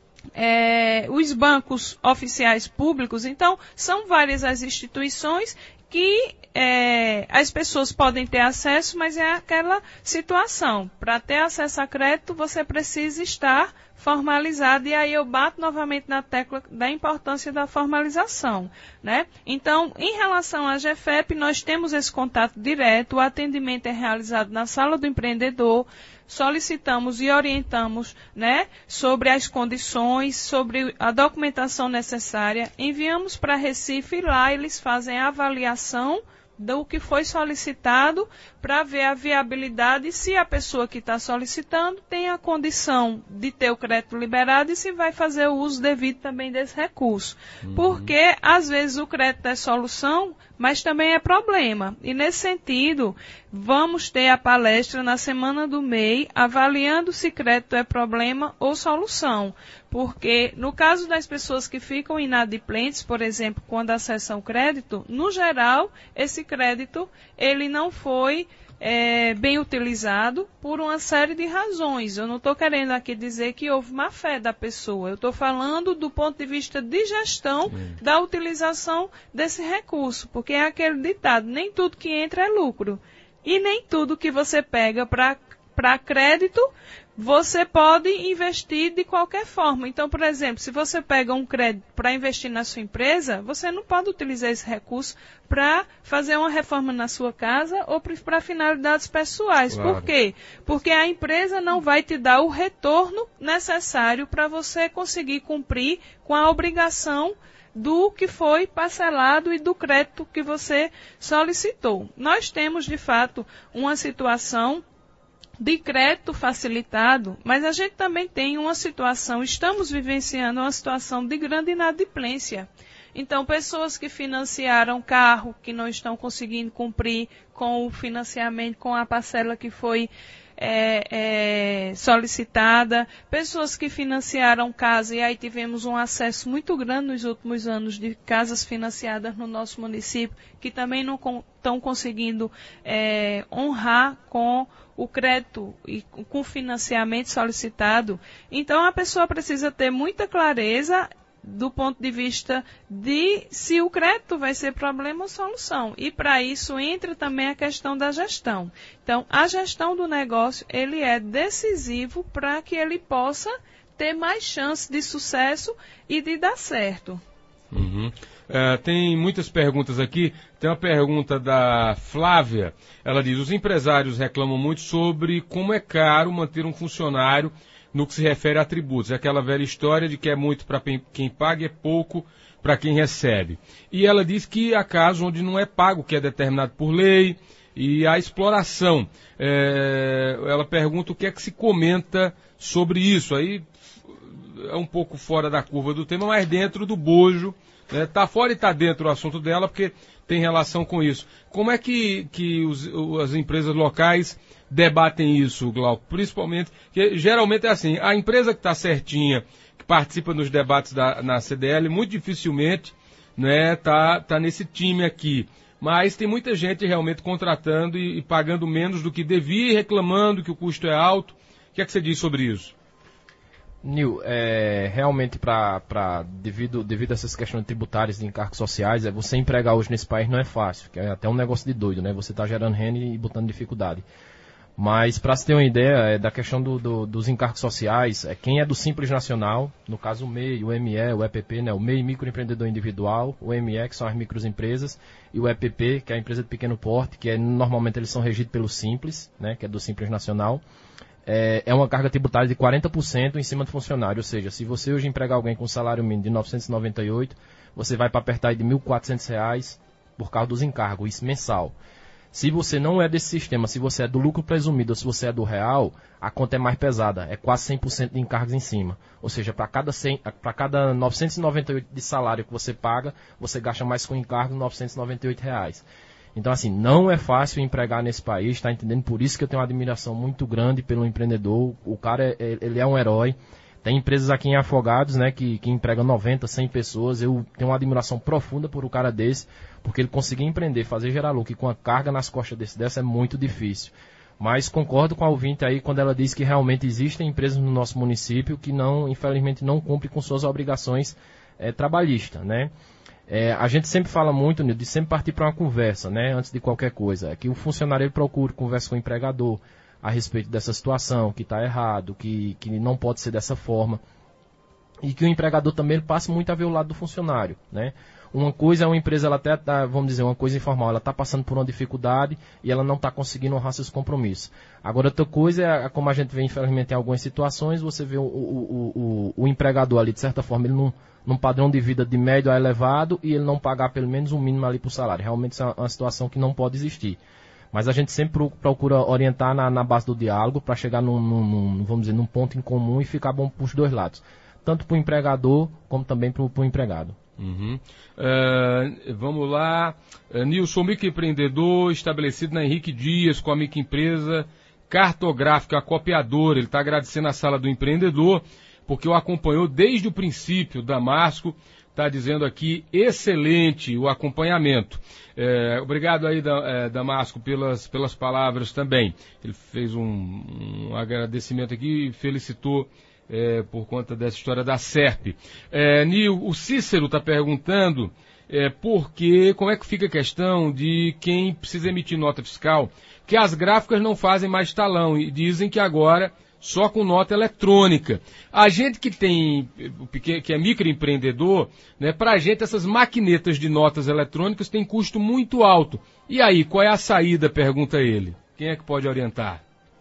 Speaker 2: é, os bancos oficiais públicos. Então, são várias as instituições que é, as pessoas podem ter acesso, mas é aquela situação. Para ter acesso a crédito, você precisa estar formalizado, e aí eu bato novamente na tecla da importância da formalização, né? Então, em relação à AGEFEP, nós temos esse contato direto, o atendimento é realizado na sala do empreendedor, solicitamos e orientamos, né, sobre as condições, sobre a documentação necessária, enviamos para Recife e lá eles fazem a avaliação do que foi solicitado para ver a viabilidade, se a pessoa que está solicitando tem a condição de ter o crédito liberado e se vai fazer o uso devido também desse recurso. Uhum. Porque, às vezes, o crédito é solução, mas também é problema. E, nesse sentido, vamos ter a palestra na semana do M E I, avaliando se crédito é problema ou solução. Porque, no caso das pessoas que ficam inadimplentes, por exemplo, quando acessam o crédito, no geral, esse crédito ele não foi é, bem utilizado por uma série de razões. Eu não estou querendo aqui dizer que houve má fé da pessoa. Eu estou falando do ponto de vista de gestão Sim. da utilização desse recurso. Porque é aquele ditado, nem tudo que entra é lucro. E nem tudo que você pega para para crédito, você pode investir de qualquer forma. Então, por exemplo, se você pega um crédito para investir na sua empresa, você não pode utilizar esse recurso para fazer uma reforma na sua casa ou para finalidades pessoais. Claro. Por quê? Porque a empresa não vai te dar o retorno necessário para você conseguir cumprir com a obrigação do que foi parcelado e do crédito que você solicitou. Nós temos, de fato, uma situação de crédito facilitado, mas a gente também tem uma situação, estamos vivenciando uma situação de grande inadimplência. Então, pessoas que financiaram carro, que não estão conseguindo cumprir com o financiamento, com a parcela que foi é, é, solicitada, pessoas que financiaram casa, e aí tivemos um acesso muito grande nos últimos anos de casas financiadas no nosso município, que também não estão conseguindo é, honrar com o crédito e com o financiamento solicitado. Então, a pessoa precisa ter muita clareza do ponto de vista de se o crédito vai ser problema ou solução. E para isso entra também a questão da gestão. Então, a gestão do negócio, ele é decisivo para que ele possa ter mais chance de sucesso e de dar certo.
Speaker 1: Uhum. Uh, tem muitas perguntas aqui. Tem uma pergunta da Flávia. Ela diz: os empresários reclamam muito sobre como é caro manter um funcionário no que se refere a tributos. É aquela velha história de que é muito para quem paga e é pouco para quem recebe. E ela diz que há casos onde não é pago o que é determinado por lei e a exploração. É, ela pergunta o que é que se comenta sobre isso. Aí é um pouco fora da curva do tema, mas dentro do bojo. Está né? fora e está dentro do assunto dela, porque tem relação com isso. Como é que, que os, as empresas locais debatem isso, Glauco? Principalmente, que geralmente é assim, a empresa que está certinha, que participa nos debates da, na C D L, muito dificilmente né, tá, tá nesse time aqui. Mas tem muita gente realmente contratando e, e pagando menos do que devia, reclamando que o custo é alto. O que é que você diz sobre isso?
Speaker 4: Nil, é, realmente, pra, pra, devido, devido a essas questões tributárias de encargos sociais, é, você empregar hoje nesse país não é fácil, que é até um negócio de doido, né? Você está gerando renda e botando dificuldade. Mas, para se ter uma ideia é, da questão do, do, dos encargos sociais, é, quem é do Simples Nacional, no caso o M E I, o M E, o E P P, né? O M E I, Microempreendedor Individual, o M E, que são as microempresas, e o E P P, que é a empresa de pequeno porte, que é, normalmente eles são regidos pelo Simples, né? Que é do Simples Nacional. é, é uma carga tributária de quarenta por cento em cima do funcionário. Ou seja, se você hoje empregar alguém com salário mínimo de novecentos e noventa e oito, você vai para apertar aí de mil e quatrocentos reais por causa dos encargos, isso mensal. Se você não é desse sistema, se você é do lucro presumido ou se você é do real, a conta é mais pesada, é quase cem por cento de encargos em cima. Ou seja, para cada, para cada novecentos e noventa e oito de salário que você paga, você gasta mais com encargo novecentos e noventa e oito reais. Então, assim, não é fácil empregar nesse país, tá entendendo? Por isso que eu tenho uma admiração muito grande pelo empreendedor. O cara, é, ele é um herói. Tem empresas aqui em Afogados, né, que, que empregam noventa, cem pessoas. Eu tenho uma admiração profunda por um cara desse, porque ele conseguir empreender, fazer gerar lucro e com a carga nas costas desse, dessa é muito difícil. Mas concordo com a ouvinte aí quando ela diz que realmente existem empresas no nosso município que não, infelizmente, não cumprem com suas obrigações é, trabalhistas, né? É, a gente sempre fala muito, Nildo, de sempre partir para uma conversa, né, antes de qualquer coisa. É que o funcionário ele procure conversa com o empregador a respeito dessa situação, que está errado, que, que não pode ser dessa forma. E que o empregador também ele passe muito a ver o lado do funcionário, né? Uma coisa é uma empresa, ela até tá, vamos dizer, uma coisa informal, ela está passando por uma dificuldade e ela não está conseguindo honrar seus compromissos. Agora, outra coisa é, como a gente vê, infelizmente, em algumas situações, você vê o, o, o, o empregador ali, de certa forma, ele não, num padrão de vida de médio a elevado e ele não pagar pelo menos um mínimo ali por salário. Realmente, isso é uma situação que não pode existir. Mas a gente sempre procura orientar na, na base do diálogo para chegar num, num, vamos dizer, num ponto em comum e ficar bom para os dois lados. Tanto para o empregador, como também para o empregado.
Speaker 1: Uhum. Uh, vamos lá. Uh, Nilson, microempreendedor estabelecido na Henrique Dias com a microempresa cartográfica, a copiadora. Ele está agradecendo a Sala do Empreendedor, porque o acompanhou desde o princípio. Damasco está dizendo aqui, excelente o acompanhamento. É, obrigado aí, da, é, Damasco, pelas, pelas palavras também. Ele fez um, um agradecimento aqui e felicitou é, por conta dessa história da SERP. É, Nil, o Cícero está perguntando é, por que, como é que fica a questão de quem precisa emitir nota fiscal, que as gráficas não fazem mais talão e dizem que agora só com nota eletrônica. A gente que tem, que é microempreendedor, né, para a gente essas maquinetas de notas eletrônicas têm custo muito alto. E aí, qual é a saída, pergunta ele. Quem é que pode orientar?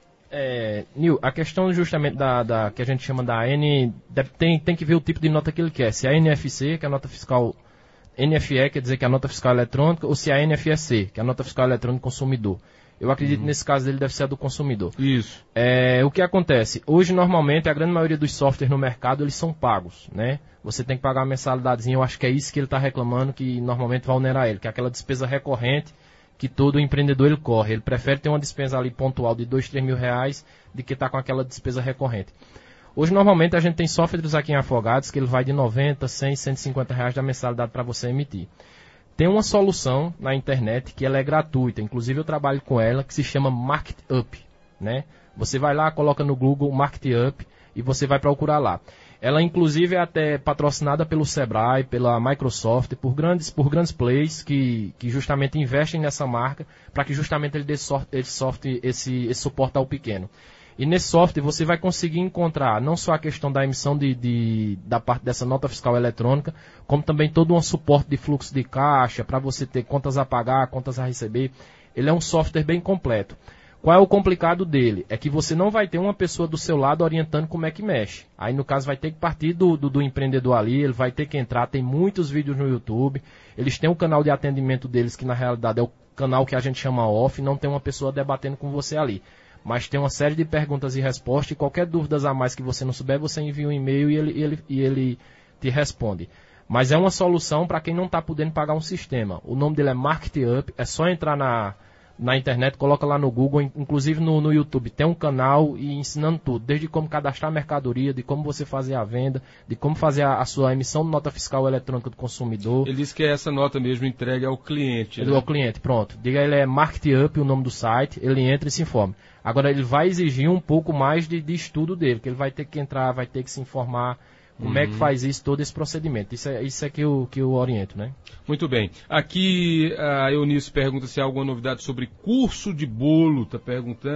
Speaker 4: É, Nil, a questão justamente da, da que a gente chama da N, tem, tem que ver o tipo de nota que ele quer. Se é a N F C, que é a nota fiscal, N F E, quer dizer que é a nota fiscal eletrônica, ou se é a N F E C, que é a nota fiscal eletrônica consumidor. Eu acredito que uhum. nesse caso dele deve ser a do consumidor.
Speaker 1: Isso.
Speaker 4: É, o que acontece? Hoje, normalmente, a grande maioria dos softwares no mercado, eles são pagos, né? Você tem que pagar uma mensalidadezinha, eu acho que é isso que ele está reclamando, que normalmente vai onerar ele, que é aquela despesa recorrente que todo empreendedor ele corre. Ele prefere ter uma despesa ali pontual de dois, três mil reais do que estar tá com aquela despesa recorrente. Hoje, normalmente, a gente tem softwares aqui em Afogados que ele vai de noventa, cem, cento e cinquenta reais da mensalidade para você emitir. Tem uma solução na internet que ela é gratuita, inclusive eu trabalho com ela, que se chama MarketUp, né? Você vai lá, coloca no Google MarketUp e você vai procurar lá. Ela inclusive é até patrocinada pelo Sebrae, pela Microsoft, por grandes, por grandes players que, que justamente investem nessa marca para que justamente ele dê sorte, esse, software, esse, esse suporte ao pequeno. E nesse software você vai conseguir encontrar não só a questão da emissão de, de, da parte dessa nota fiscal eletrônica, como também todo um suporte de fluxo de caixa, para você ter contas a pagar, contas a receber. Ele é um software bem completo. Qual é o complicado dele? É que você não vai ter uma pessoa do seu lado orientando como é que mexe. Aí no caso vai ter que partir do, do, do empreendedor ali, ele vai ter que entrar, tem muitos vídeos no YouTube, eles têm um canal de atendimento deles que na realidade é o canal que a gente chama off, não tem uma pessoa debatendo com você ali. Mas tem uma série de perguntas e respostas, e qualquer dúvida a mais que você não souber, você envia um e-mail e ele, ele, e ele te responde. Mas é uma solução para quem não está podendo pagar um sistema. O nome dele é MarketUp, é só entrar na, na internet, coloca lá no Google, inclusive no, no YouTube. Tem um canal e ensinando tudo, desde como cadastrar mercadoria, de como você fazer a venda, de como fazer a, a sua emissão de nota fiscal eletrônica do consumidor.
Speaker 1: Ele disse que é essa nota mesmo entregue ao cliente.
Speaker 4: Ele
Speaker 1: né?
Speaker 4: Ao cliente, pronto. Diga ele é MarketUp, o nome do site, ele entra e se informa. Agora, ele vai exigir um pouco mais de, de estudo dele, que ele vai ter que entrar, vai ter que se informar como uhum. é que faz isso, todo esse procedimento. Isso é, isso é que, eu, que eu oriento, né?
Speaker 1: Muito bem. Aqui a Eunice pergunta se há alguma novidade sobre curso de bolo, está perguntando.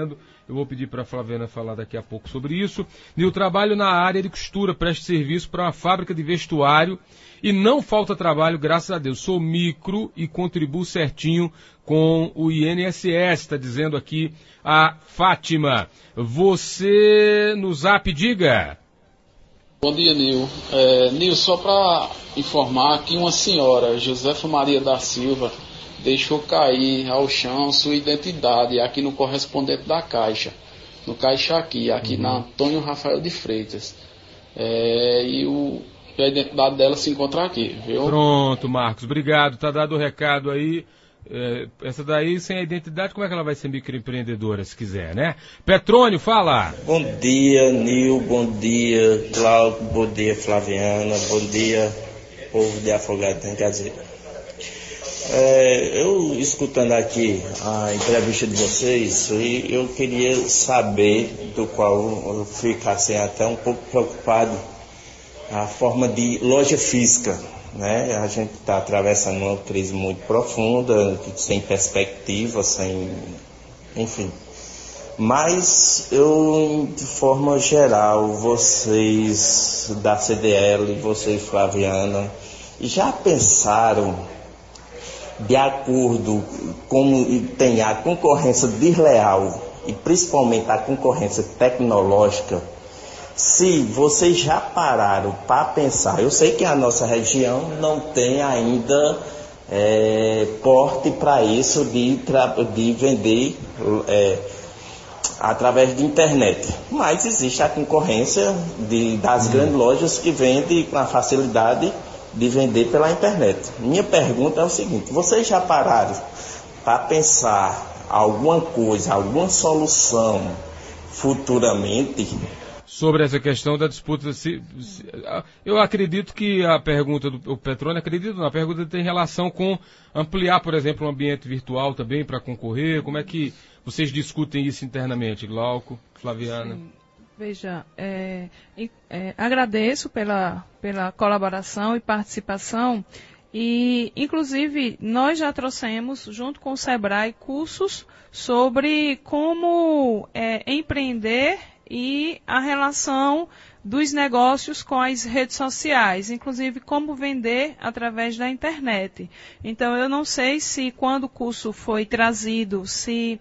Speaker 1: Eu vou pedir para a Flaviana falar daqui a pouco sobre isso. Nil, trabalho na área de costura, presto serviço para uma fábrica de vestuário e não falta trabalho, graças a Deus. Sou micro e contribuo certinho com o I N S S, está dizendo aqui a Fátima. Você no Zap, diga.
Speaker 5: Bom dia, Nil. É, Nil, só para informar que uma senhora, Josefa Maria da Silva, deixou cair ao chão sua identidade aqui no correspondente da Caixa, no Caixa aqui, aqui uhum. na Antônio Rafael de Freitas. É, e, o, e a identidade dela se encontra aqui, viu?
Speaker 1: Pronto, Marcos, obrigado. Tá dado o recado aí. É, essa daí, sem a identidade, como é que ela vai ser microempreendedora, se quiser, né? Petrônio, fala!
Speaker 6: Bom dia, Nil, bom dia, Cláudio, bom dia, Flaviana, bom dia, povo de Afogados, quer dizer... É, eu escutando aqui a entrevista de vocês, eu queria saber, do qual eu fico assim, até um pouco preocupado, a forma de loja física, né? A gente está atravessando uma crise muito profunda, sem perspectiva, sem, enfim. Mas eu, de forma geral, vocês da C D L, vocês, Flaviana, já pensaram, de acordo com tem a concorrência desleal e principalmente a concorrência tecnológica, se vocês já pararam para pensar, eu sei que a nossa região não tem ainda é, porte para isso de, de vender é, através de internet, mas existe a concorrência de, das grandes lojas que vendem com a facilidade de vender pela internet. Minha pergunta é o seguinte: vocês já pararam para pensar alguma coisa, alguma solução futuramente?
Speaker 1: Sobre essa questão da disputa, se, se, eu acredito que a pergunta do Petrônio, acredito não, a pergunta tem relação com ampliar, por exemplo, o ambiente virtual também para concorrer. Como é que vocês discutem isso internamente, Glauco, Flaviana?
Speaker 2: Sim. Veja, é, é, agradeço pela, pela colaboração e participação e, inclusive, nós já trouxemos, junto com o Sebrae, cursos sobre como é, empreender e a relação dos negócios com as redes sociais, inclusive como vender através da internet. Então, eu não sei se quando o curso foi trazido, se...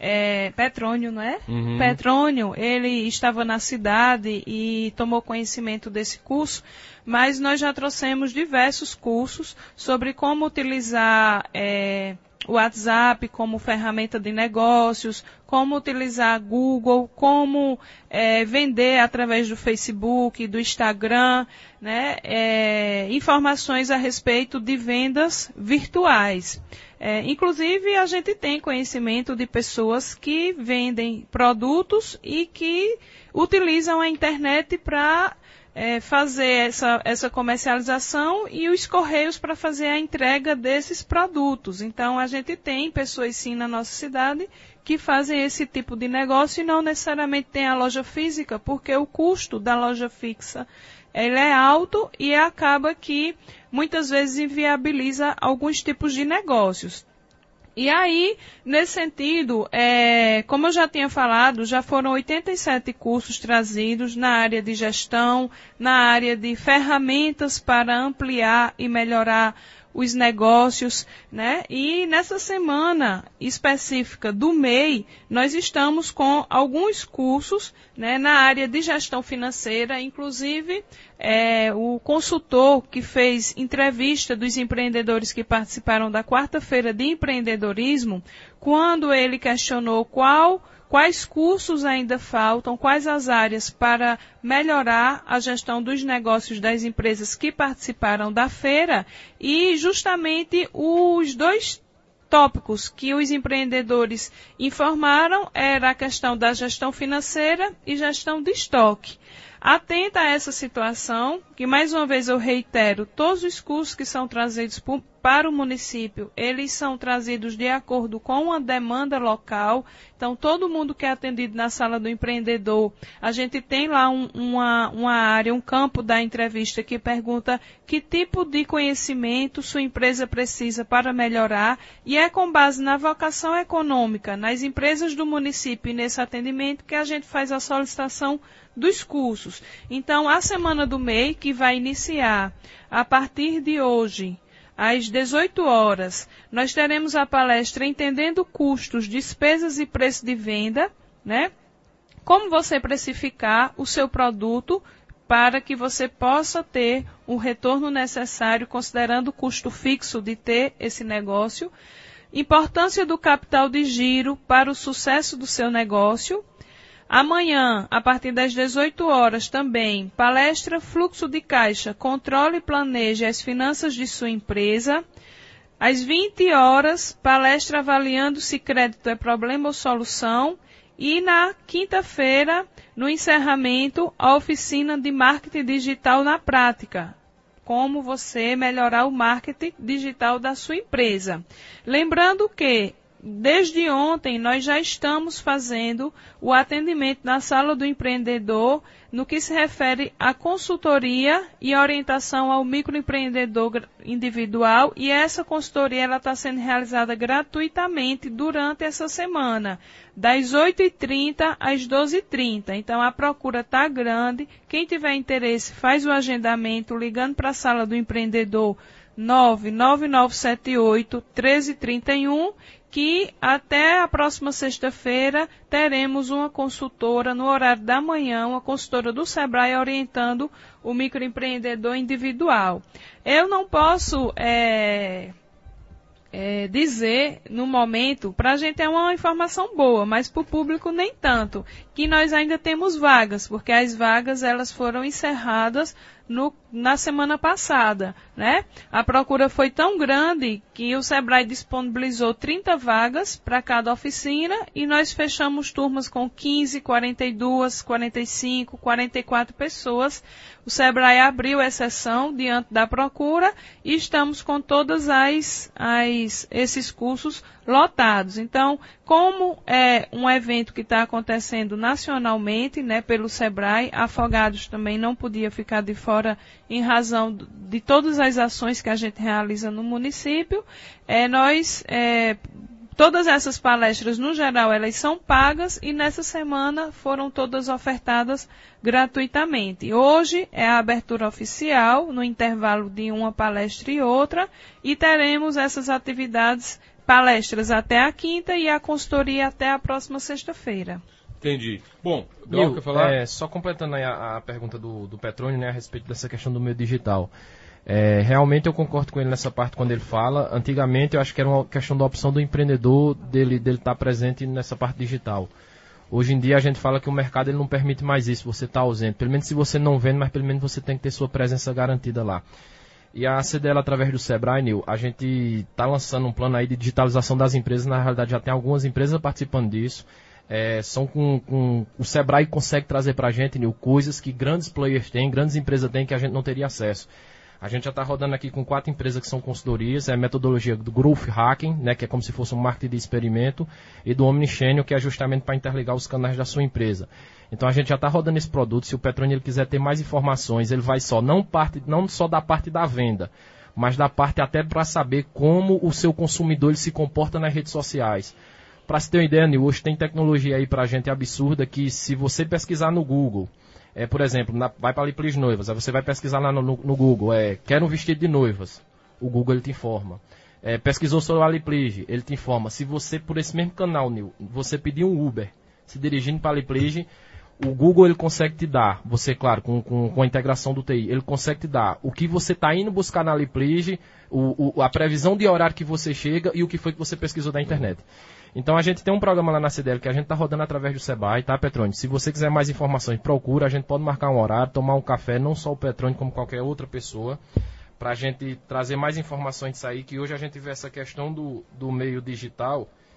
Speaker 2: É, Petrônio, não é?
Speaker 1: Uhum.
Speaker 2: Petrônio, ele estava na cidade e tomou conhecimento desse curso, mas nós já trouxemos diversos cursos sobre como utilizar é, o WhatsApp como ferramenta de negócios, como utilizar Google, como é, vender através do Facebook, do Instagram, né? É, informações a respeito de vendas virtuais. É, inclusive, a gente tem conhecimento de pessoas que vendem produtos e que utilizam a internet para é, fazer essa, essa comercialização e os correios para fazer a entrega desses produtos. Então, a gente tem pessoas, sim, na nossa cidade que fazem esse tipo de negócio e não necessariamente tem a loja física, porque o custo da loja fixa ele é alto e acaba que muitas vezes inviabiliza alguns tipos de negócios. E aí, nesse sentido, é, como eu já tinha falado, já foram oitenta e sete cursos trazidos na área de gestão, na área de ferramentas para ampliar e melhorar os negócios, né? E nessa semana específica do M E I, nós estamos com alguns cursos, né, na área de gestão financeira, inclusive é, o consultor que fez entrevista dos empreendedores que participaram da quarta-feira de empreendedorismo, quando ele questionou qual quais cursos ainda faltam, quais as áreas para melhorar a gestão dos negócios das empresas que participaram da feira, e justamente os dois tópicos que os empreendedores informaram era a questão da gestão financeira e gestão de estoque. Atenta a essa situação, que mais uma vez eu reitero, todos os cursos que são trazidos por, para o município, eles são trazidos de acordo com a demanda local. Então, todo mundo que é atendido na sala do empreendedor, a gente tem lá um, uma, uma área, um campo da entrevista que pergunta que tipo de conhecimento sua empresa precisa para melhorar, e é com base na vocação econômica, nas empresas do município e nesse atendimento que a gente faz a solicitação dos cursos. Então, a Semana do M E I, que vai iniciar a partir de hoje, às dezoito horas, nós teremos a palestra Entendendo Custos, Despesas e Preço de Venda, né? Como você precificar o seu produto para que você possa ter o retorno necessário, considerando o custo fixo de ter esse negócio. Importância do capital de giro para o sucesso do seu negócio. Amanhã, a partir das dezoito horas também, palestra Fluxo de Caixa, controle e planeje as finanças de sua empresa. Às vinte horas, palestra avaliando se crédito é problema ou solução. E na quinta-feira, no encerramento, a oficina de marketing digital na prática. Como você melhorar o marketing digital da sua empresa. Lembrando que desde ontem, nós já estamos fazendo o atendimento na sala do empreendedor no que se refere à consultoria e orientação ao microempreendedor individual, e essa consultoria está sendo realizada gratuitamente durante essa semana, das oito e trinta às doze e trinta. Então, a procura está grande. Quem tiver interesse, faz o agendamento ligando para a sala do empreendedor nove nove nove sete oito, um três três um, que até a próxima sexta-feira teremos uma consultora no horário da manhã, uma consultora do Sebrae orientando o microempreendedor individual. Eu não posso é, é, dizer no momento, para a gente é uma informação boa, mas para o público nem tanto, que nós ainda temos vagas, porque as vagas elas foram encerradas No, na semana passada, né? A procura foi tão grande que o Sebrae disponibilizou trinta vagas para cada oficina e nós fechamos turmas com quinze, quarenta e duas, quarenta e cinco, quarenta e quatro pessoas. O Sebrae abriu exceção diante da procura e estamos com todas as, as esses cursos lotados. Então, como é um evento que está acontecendo nacionalmente, né, pelo Sebrae, Afogados também não podia ficar de fora em razão de todas as ações que a gente realiza no município. É, nós, é, todas essas palestras, no geral, elas são pagas e nessa semana foram todas ofertadas gratuitamente. Hoje é a abertura oficial, no intervalo de uma palestra e outra, e teremos essas atividades, palestras até a quinta e a consultoria até a próxima sexta-feira.
Speaker 1: Entendi. Bom, Glauco, quer falar?
Speaker 4: É, só completando aí a, a pergunta do, do Petrônio, né, a respeito dessa questão do meio digital. É, realmente eu concordo com ele nessa parte quando ele fala. Antigamente eu acho que era uma questão da opção do empreendedor dele dele estar presente nessa parte digital. Hoje em dia a gente fala que o mercado ele não permite mais isso, você está ausente. Pelo menos se você não vende, mas pelo menos você tem que ter sua presença garantida lá. E a C D L, através do Sebrae, Nil, a gente está lançando um plano aí de digitalização das empresas. Na realidade já tem algumas empresas participando disso. É, são com, com, o Sebrae consegue trazer para a gente, Nil, coisas que grandes players têm, grandes empresas têm que a gente não teria acesso. A gente já está rodando aqui com quatro empresas que são consultorias, é a metodologia do Growth Hacking, né, que é como se fosse um marketing de experimento, e do Omnichannel, que é justamente para interligar os canais da sua empresa. Então a gente já está rodando esse produto. Se o Petrônio ele quiser ter mais informações, ele vai só, não, parte, não só da parte da venda, mas da parte até para saber como o seu consumidor ele se comporta nas redes sociais. Para se ter uma ideia, Nil, hoje tem tecnologia aí para a gente absurda que se você pesquisar no Google, é, por exemplo, na, vai para Aliplis Noivas, aí você vai pesquisar lá no, no, no Google, é, quero um vestido de noivas, o Google ele te informa. É, pesquisou sobre o Aliplis, ele te informa. Se você, por esse mesmo canal, Nil, você pedir um Uber, se dirigindo para Aliplis, o Google ele consegue te dar, você, claro, com, com, com a integração do T I, ele consegue te dar o que você está indo buscar na Aliplis, o, o, a previsão de horário que você chega e o que foi que você pesquisou da internet. Então a gente tem um programa lá na C D L que a gente está rodando através do Sebrae, tá, Petrônio? Se você quiser mais informações, procura, a gente pode marcar um horário, tomar um café, não só o Petrônio, como qualquer outra pessoa, para a gente trazer mais informações disso aí, que hoje a gente vê essa questão do, do meio digital,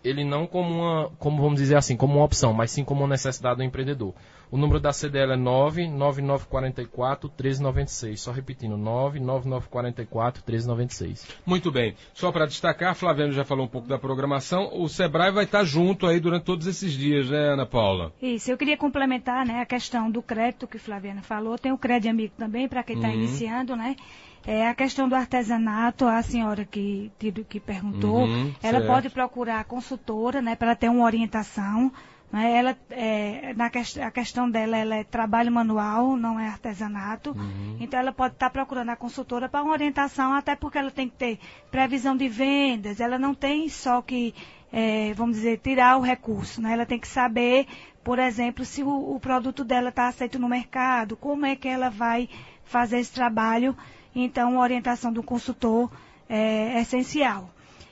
Speaker 4: ele não como uma, como vamos dizer assim, como uma opção, mas sim como uma necessidade do empreendedor. O número da C D L é nove nove nove quatro quatro, um três nove seis. Só repetindo, nove nove nove quatro quatro, um três nove seis.
Speaker 1: Muito bem. Só para destacar, Flaviano já falou um pouco da programação, o Sebrae vai estar junto aí durante todos esses dias, né, Ana Paula?
Speaker 3: Isso, eu queria complementar, né, a questão do crédito que Flaviana falou. Tem o Crédito Amigo também, para quem está uhum. iniciando, né? É a questão do artesanato, a senhora que, que perguntou,
Speaker 1: uhum,
Speaker 3: ela
Speaker 1: certo.
Speaker 3: pode procurar a consultora, né, para ter uma orientação. Né, ela, é, na que, a questão dela ela é trabalho manual, não é artesanato.
Speaker 1: Uhum.
Speaker 3: Então ela pode estar tá procurando a consultora para uma orientação, até porque ela tem que ter previsão de vendas, ela não tem só que, é, vamos dizer, tirar o recurso. Né, ela tem que saber, por exemplo, se o, o produto dela está aceito no mercado, como é que ela vai fazer esse trabalho. Então, a orientação do consultor é, é essencial.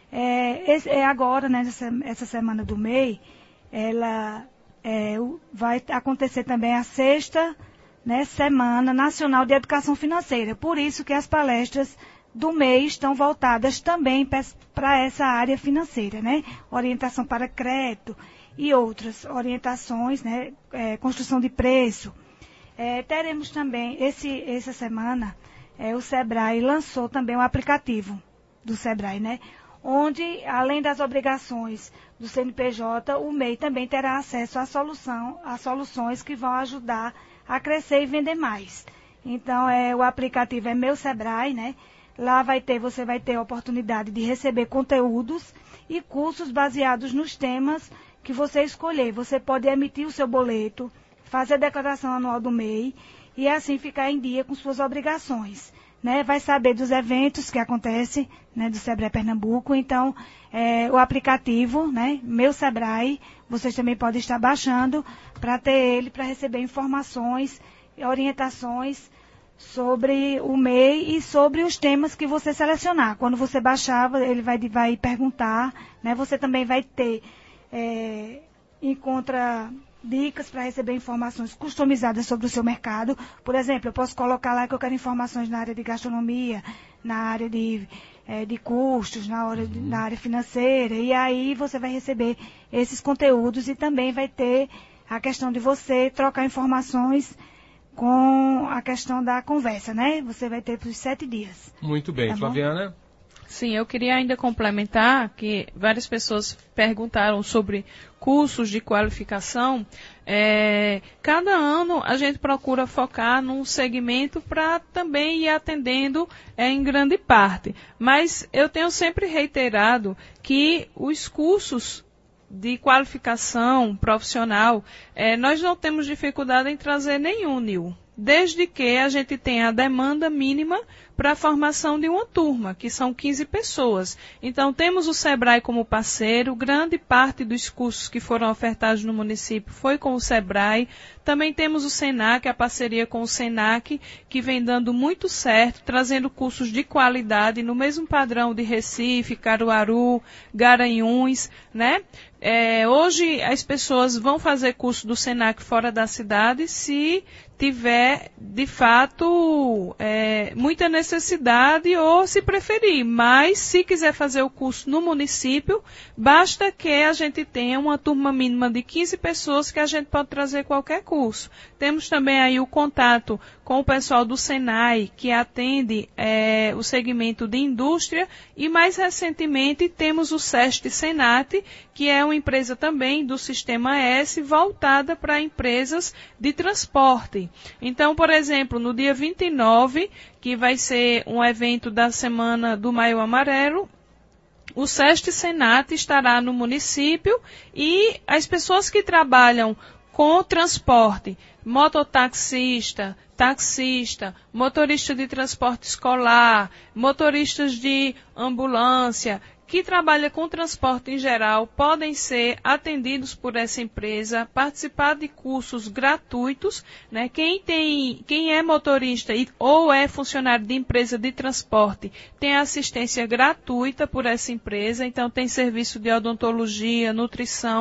Speaker 3: É, esse, é agora, né, essa, essa semana do M E I, ela é, vai acontecer também a sexta, né, Semana Nacional de Educação Financeira. Por isso que as palestras do M E I estão voltadas também para essa área financeira, né? Orientação para crédito e outras orientações, né, é, construção de preço. É, teremos também, esse, essa semana... É, o Sebrae lançou também um aplicativo do Sebrae, né? Onde, além das obrigações do C N P J, o M E I também terá acesso à solução, a soluções que vão ajudar a crescer e vender mais. Então, é, o aplicativo é Meu Sebrae, né? Lá vai ter, você vai ter a oportunidade de receber conteúdos e cursos baseados nos temas que você escolher. Você pode emitir o seu boleto, fazer a declaração anual do M E I, e assim ficar em dia com suas obrigações. Né? Vai saber dos eventos que acontecem, né, do Sebrae Pernambuco. Então, é, o aplicativo, né, Meu Sebrae, vocês também podem estar baixando para ter ele, para receber informações e orientações sobre o M E I e sobre os temas que você selecionar. Quando você baixar, ele vai, vai perguntar, né? Você também vai ter, é, encontra... dicas para receber informações customizadas sobre o seu mercado. Por exemplo, eu posso colocar lá que eu quero informações na área de gastronomia, na área de, é, de custos, na, hora de, na área financeira, e aí você vai receber esses conteúdos e também vai ter a questão de você trocar informações com a questão da conversa, né? Você vai ter por sete dias.
Speaker 1: Muito bem, tá, Flaviana?
Speaker 2: Sim, eu queria ainda complementar que várias pessoas perguntaram sobre cursos de qualificação. É, cada ano a gente procura focar num segmento para também ir atendendo é, em grande parte. Mas eu tenho sempre reiterado que os cursos de qualificação profissional, é, nós não temos dificuldade em trazer nenhum, Nil. Desde que a gente tenha a demanda mínima para a formação de uma turma, que são quinze pessoas. Então, temos o Sebrae como parceiro, grande parte dos cursos que foram ofertados no município foi com o Sebrae. Também temos o Senac, a parceria com o Senac, que vem dando muito certo, trazendo cursos de qualidade no mesmo padrão de Recife, Caruaru, Garanhuns, né? É, hoje as pessoas vão fazer curso do Senac fora da cidade se tiver, de fato, é, muita necessidade ou se preferir. Mas, se quiser fazer o curso no município, basta que a gente tenha uma turma mínima de quinze pessoas que a gente pode trazer qualquer curso. Temos também aí o contato com o pessoal do Senai, que atende é, o segmento de indústria, e mais recentemente temos o SEST Senat, que é uma empresa também do Sistema S, voltada para empresas de transporte. Então, por exemplo, no dia vinte e nove, que vai ser um evento da Semana do Maio Amarelo, o SEST Senat estará no município e as pessoas que trabalham com transporte, mototaxista, taxista, motorista de transporte escolar, motoristas de ambulância, que trabalha com transporte em geral, podem ser atendidos por essa empresa, participar de cursos gratuitos, né? Quem tem, quem é motorista e, ou é funcionário de empresa de transporte, tem assistência gratuita por essa empresa, então tem serviço de odontologia, nutrição,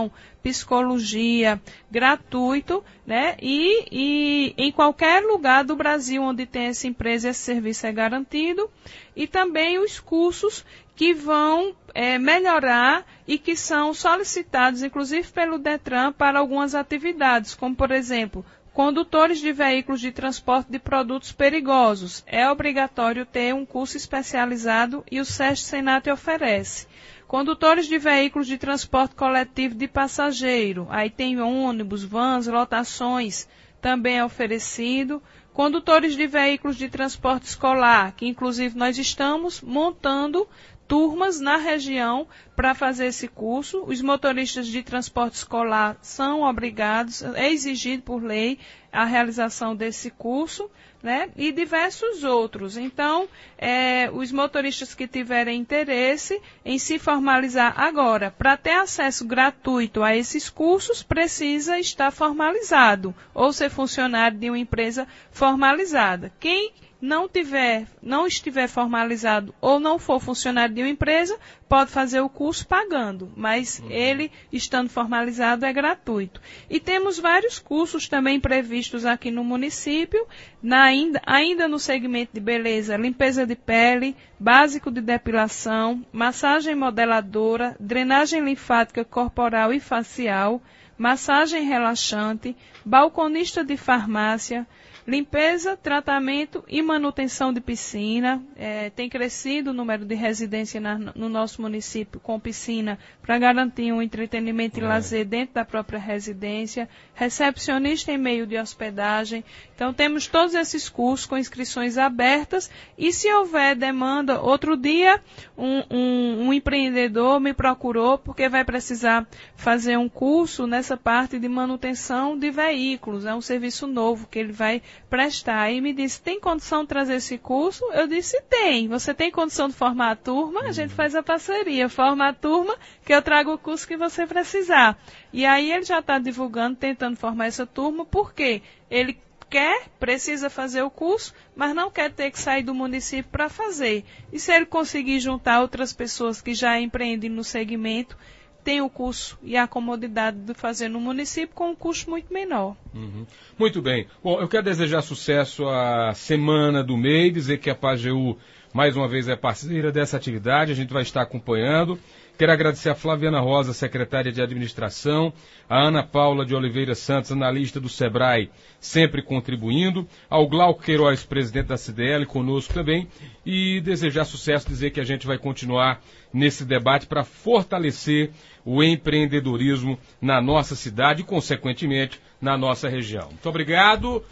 Speaker 2: psicologia, gratuito, né? E, e em qualquer lugar do Brasil onde tem essa empresa, esse serviço é garantido. E também os cursos que vão é, melhorar e que são solicitados, inclusive pelo DETRAN, para algumas atividades, como, por exemplo, condutores de veículos de transporte de produtos perigosos. É obrigatório ter um curso especializado e o SESC Senat oferece. Condutores de veículos de transporte coletivo de passageiro. Aí tem ônibus, vans, lotações, também é oferecido. Condutores de veículos de transporte escolar, que inclusive nós estamos montando turmas na região para fazer esse curso. Os motoristas de transporte escolar são obrigados, é exigido por lei a realização desse curso, né? E diversos outros. Então, é, os motoristas que tiverem interesse em se formalizar agora, para ter acesso gratuito a esses cursos, precisa estar formalizado ou ser funcionário de uma empresa formalizada. Quem não tiver, não estiver formalizado ou não for funcionário de uma empresa, pode fazer o curso pagando, mas uhum. ele, estando formalizado, é gratuito. E temos vários cursos também previstos aqui no município, na, ainda, ainda no segmento de beleza, limpeza de pele, básico de depilação, massagem modeladora, drenagem linfática corporal e facial, massagem relaxante, balconista de farmácia, limpeza, tratamento e manutenção de piscina. É, tem crescido o número de residência na, no nosso município com piscina para garantir um entretenimento e é. lazer dentro da própria residência. Recepcionista em meio de hospedagem. Então temos todos esses cursos com inscrições abertas e se houver demanda, outro dia um, um, um empreendedor me procurou porque vai precisar fazer um curso nessa parte de manutenção de veículos. É um serviço novo que ele vai prestar. E me disse, tem condição de trazer esse curso? Eu disse, tem. Você tem condição de formar a turma? A gente faz a parceria. Forma a turma que eu trago o curso que você precisar. E aí ele já está divulgando, tentando formar essa turma, porque ele quer, precisa fazer o curso, mas não quer ter que sair do município para fazer. E se ele conseguir juntar outras pessoas que já empreendem no segmento, tem o curso e a comodidade de fazer no município com um custo muito menor.
Speaker 1: Uhum. Muito bem. Bom, eu quero desejar sucesso à Semana do M E I, dizer que a Pajeú, mais uma vez, é parceira dessa atividade, a gente vai estar acompanhando. Quero agradecer a Flaviana Rosa, secretária de Administração, a Ana Paula de Oliveira Santos, analista do Sebrae, sempre contribuindo, ao Glauco Queiroz, presidente da C D L, conosco também, e desejar sucesso, dizer que a gente vai continuar nesse debate para fortalecer o empreendedorismo na nossa cidade e, consequentemente, na nossa região. Muito obrigado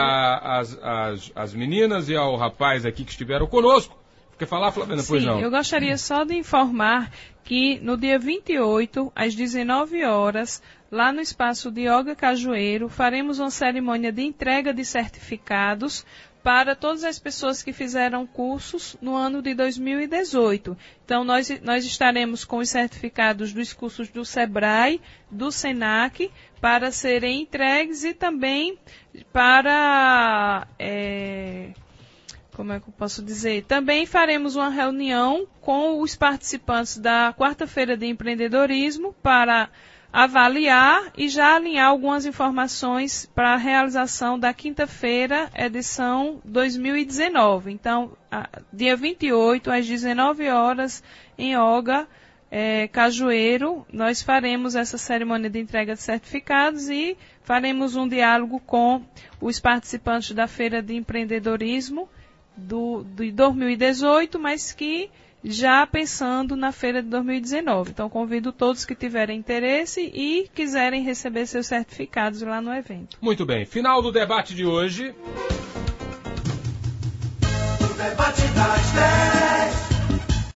Speaker 1: às, às, às meninas e ao rapaz aqui que estiveram conosco. Quer falar, Flaviana? Pois não.
Speaker 2: Sim, eu gostaria só de informar que no dia vinte e oito, às dezenove horas, lá no espaço de Yoga Cajueiro, faremos uma cerimônia de entrega de certificados para todas as pessoas que fizeram cursos no ano de dois mil e dezoito. Então, nós, nós estaremos com os certificados dos cursos do Sebrae, do Senac, para serem entregues e também para... É, como é que eu posso dizer? Também faremos uma reunião com os participantes da quarta-feira de empreendedorismo para avaliar e já alinhar algumas informações para a realização da quinta-feira, edição dois mil e dezenove. Então, a, dia vinte e oito, às dezenove horas, em Yoga, é, Cajueiro, nós faremos essa cerimônia de entrega de certificados e faremos um diálogo com os participantes da Feira de Empreendedorismo do, de dois mil e dezoito, mas que já pensando na feira de dois mil e dezenove. Então, convido todos que tiverem interesse e quiserem receber seus certificados lá no evento.
Speaker 1: Muito bem. Final do debate de hoje. O debate da